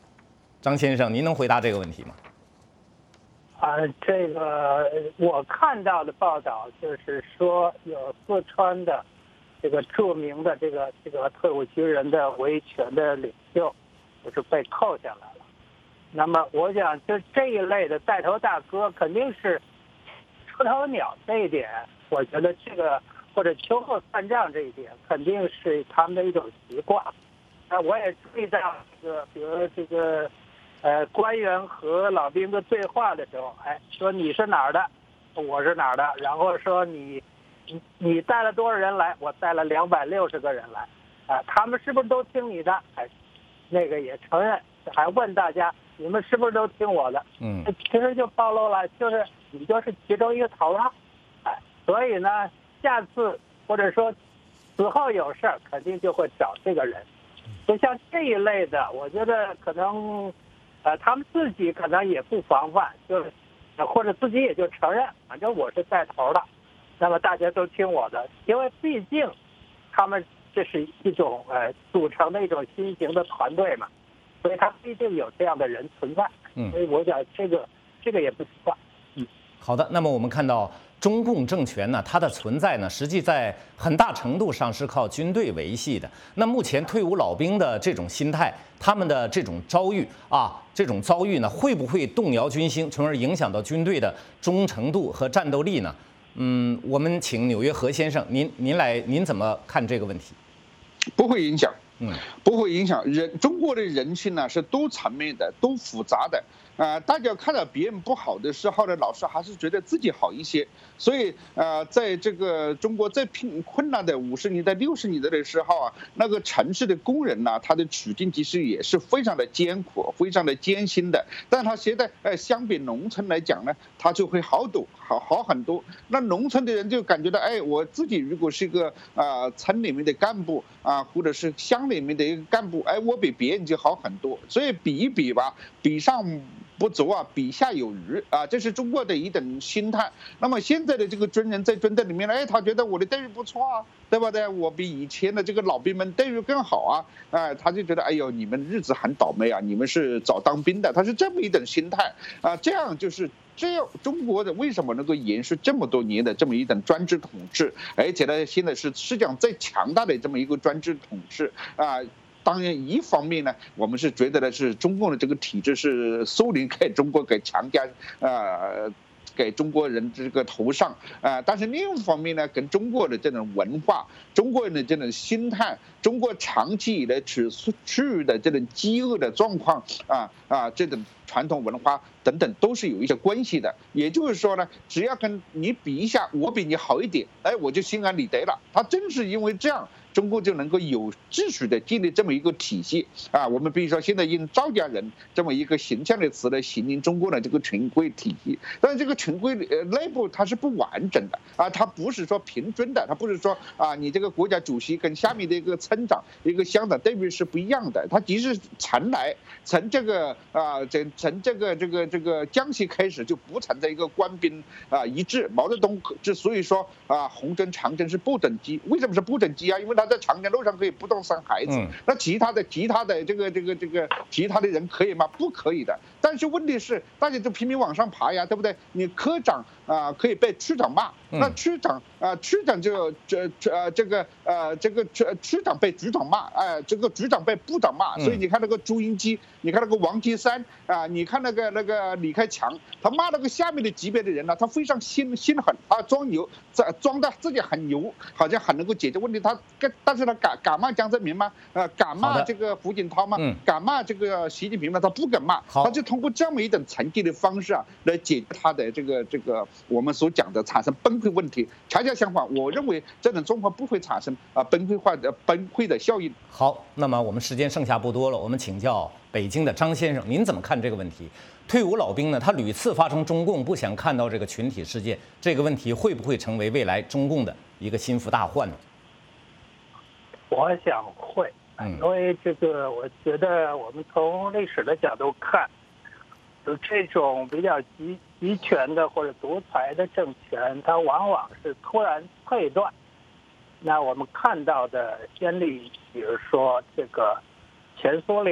张先生，您能回答这个问题吗？ 啊，这个我看到的报道就是说，有四川的这个著名的这个这个退伍军人的维权的领袖，就是被扣下来了。那么我想，就这一类的带头大哥，肯定是出头鸟这一点，我觉得这个或者秋后算账这一点，肯定是他们的一种习惯。啊，我也注意到这个，比如说这个。呃，官员和老兵的对话的时候，哎，说你是哪儿的，我是哪儿的，然后说你，你你带了多少人来？我带了两百六十个人来，啊、呃，他们是不是都听你的？哎，那个也承认，还问大家你们是不是都听我的？ 嗯， 其实就暴露了，就是你就是其中一个头了，哎，所以呢，下次或者说此后有事儿，肯定就会找这个人。就像这一类的，我觉得可能。呃，他们自己可能也不防范，就是，或者自己也就承认，反正我是带头的，那么大家都听我的，因为毕竟，他们这是一种呃组成的一种新型的团队嘛，所以他必定有这样的人存在。嗯，所以我想这个这个也不奇怪。嗯， 好的，那么我们看到中共政权呢，它的存在呢，实际在很大程度上是靠军队维系的。那目前退伍老兵的这种心态，他们的这种遭遇啊，这种遭遇呢，会不会动摇军心，从而影响到军队的忠诚度和战斗力呢？嗯，我们请纽约何先生，您您来，您怎么看这个问题？ 不会影响， 嗯， 不会影响人。中国的人性呢是多层面的、多复杂的。啊、呃，大家看到别人不好的时候呢，老是还是觉得自己好一些。所以，呃，在这个中国最贫困难的五十年代、六十年代的时候啊，那个城市的工人呢，他的处境其实也是非常的艰苦、非常的艰辛的。但他现在，呃，相比农村来讲呢，他就会好多、好好很多。那农村的人就感觉到，哎，我自己如果是一个啊、呃、村里面的干部啊，或者是乡里面的一个干部，哎，我比别人就好很多。所以比一比吧，比上不足啊，比下有余啊，这是中国的一种心态。那么现在的这个军人在军队里面呢，哎，他觉得我的待遇不错啊，对不对？我比以前的这个老兵们待遇更好啊，哎，他就觉得，哎呦，你们日子很倒霉啊，你们是早当兵的，他是这么一种心态啊，这样就是这样，中国的为什么能够延续这么多年的这么一种专制统治，而且呢，现在是世界上最强大的这么一个专制统治啊。当然，一方面呢，我们是觉得呢是中共的这个体制是苏联给中国给强加，呃，给中国人这个头上啊、呃。但是另一方面呢，跟中国的这种文化、中国人的这种心态、中国长期以来持续的这种饥饿的状况啊啊，这种传统文化等等都是有一些关系的。也就是说呢，只要跟你比一下，我比你好一点，哎，我就心安理得了。他正是因为这样。中国就能够有秩序的建立这么一个体系啊！我们比如说现在用赵家人这么一个形象的词来形容中国的这个群规体系，但是这个群规呃内部它是不完整的啊，它不是说平均的，它不是说啊你这个国家主席跟下面的一个村长、一个乡长待遇是不一样的，它即使从来从这个啊从从这个这个这个江西开始就不存在一个官兵啊一致。毛泽东之所以说啊红针长针是不等级，为什么是不等级啊？因为他在长江路上可以不断生孩子，那其他的其他的这个这个这个其他的人可以吗？不可以的。但是问题是，大家都拼命往上爬呀，对不对？你科长啊、呃、可以被区长骂，那区长啊、呃、区长就这呃这个呃这个区区长被局长骂，哎、呃，这个局长被部长骂。所以你看那个朱镕基，你看那个王岐山啊、呃，你看那个那个李开强，他骂那个下面的级别的人呢，他非常心心狠，他装牛，装的自己很牛，好像很能够解决问题。他跟但是他敢敢骂江泽民吗？呃，敢骂这个胡锦涛吗？嗯、敢骂这个习近平吗？他不敢骂，他就通过这么一种层级的方式啊，来解决他的这个这个我们所讲的产生崩溃问题。恰恰相反，我认为这种状况不会产生啊崩溃化的崩溃的效应。 好，那么我们时间剩下不多了，我们请教北京的张先生，您怎么看这个问题？退伍老兵呢，他屡次发声中共不想看到这个群体事件，这个问题会不会成为未来中共的一个心腹大患呢？ 我想会，因为这个，我觉得我们从历史的角度看，就这种比较集集权的或者独裁的政权，它往往是突然退断。那我们看到的先例，比如说这个前苏联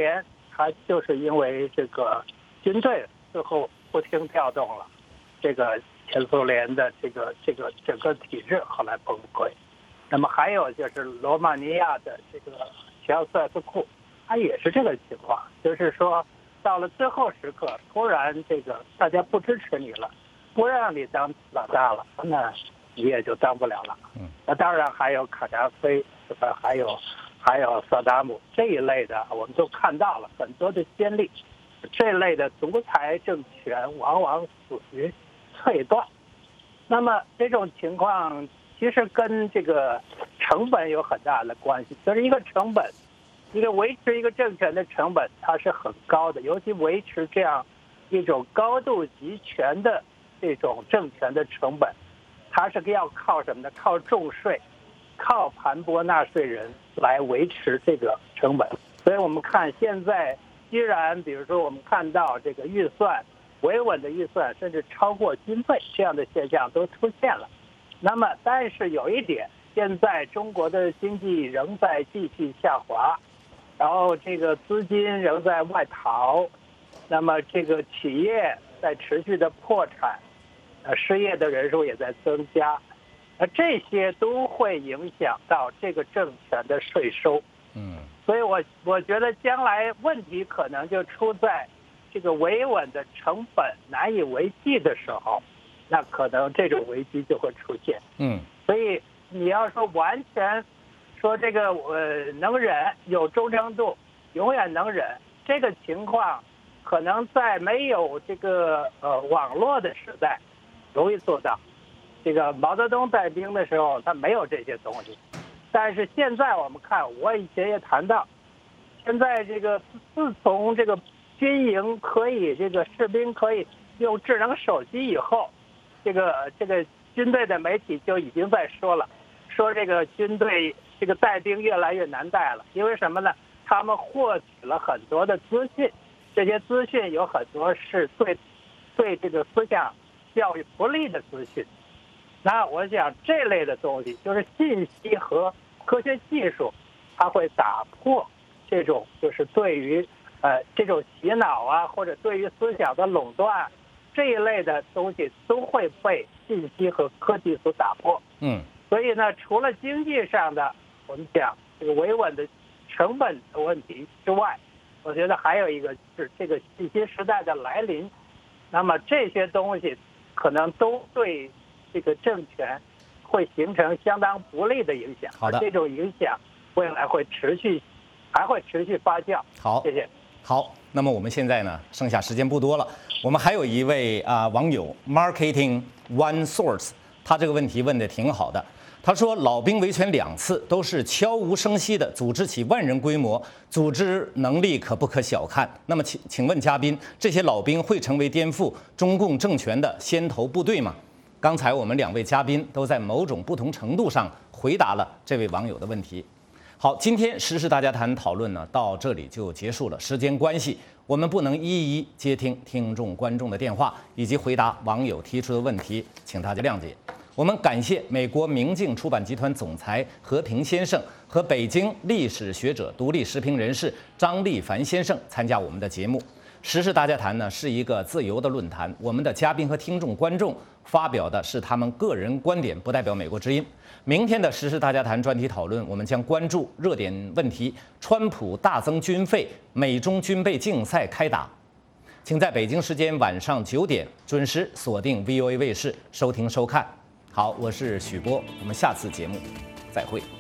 它就是因为这个军队最后不听调动了，这个前苏联的这个这个整个体制后来崩溃。那么还有就是罗马尼亚的这个乔瑟斯库，他也是这个情况，就是说到了最后时刻，突然这个大家不支持你了，不让你当老大了，那你也就当不了了。嗯，那当然还有卡扎菲，是吧？还有还有萨达姆这一类的，我们都看到了很多的先例。这类的独裁政权往往死于脆断。那么这种情况其实跟这个成本有很大的关系，就是一个成本，一个维持一个政权的成本，它是很高的，尤其维持这样一种高度集权的这种政权的成本，它是要靠什么呢？靠重税，靠盘剥纳税人来维持这个成本。所以我们看现在，既然比如说我们看到这个预算维稳的预算甚至超过军费这样的现象都出现了，那么但是有一点，现在中国的经济仍在继续下滑，然后这个资金仍在外逃，那么这个企业在持续的破产，呃，失业的人数也在增加，呃，这些都会影响到这个政权的税收。嗯，所以我我觉得将来问题可能就出在这个维稳的成本难以为继的时候，那可能这种危机就会出现。嗯，所以你要说完全说这个呃能忍有忠诚度，永远能忍，这个情况可能在没有这个呃网络的时代容易做到。这个毛泽东带兵的时候他没有这些东西，但是现在我们看，我以前也谈到，现在这个自从这个军营可以这个士兵可以用智能手机以后，这个这个军队的媒体就已经在说了，说这个军队这个带兵越来越难带了，因为什么呢？他们获取了很多的资讯，这些资讯有很多是对对这个思想教育不利的资讯。那我想这类的东西，就是信息和科学技术，它会打破这种就是对于呃这种洗脑啊，或者对于思想的垄断这一类的东西，都会被信息和科技所打破。嗯，所以呢，除了经济上的我们讲这个维稳的成本的问题之外，我觉得还有一个是这个信息时代的来临，那么这些东西可能都对这个政权会形成相当不利的影响。好的，这种影响未来会持续，还会持续发酵。 好， 谢谢。 好，那么我们现在呢，剩下时间不多了。我们还有一位啊、呃、网友 Marketing One Source， 他这个问题问得挺好的。他说，老兵维权两次都是悄无声息地组织起万人规模，组织能力可不可小看。那么请请问嘉宾，这些老兵会成为颠覆中共政权的先头部队吗？刚才我们两位嘉宾都在某种不同程度上回答了这位网友的问题。好，今天时事大家谈讨论呢到这里就结束了。时间关系，我们不能一一接听听众观众的电话以及回答网友提出的问题，请大家谅解。我们感谢美国明镜出版集团总裁何平先生和北京历史学者、独立时评人士张立凡先生参加我们的节目。时事大家谈呢是一个自由的论坛，我们的嘉宾和听众观众发表的是他们个人观点，不代表美国之音。明天的时事大家谈专题讨论，我们将关注热点问题：川普大增军费，美中军备竞赛开打。请在北京时间晚上九点准时锁定 V O A 卫视收听收看。好，我是许波，我们下次节目再会。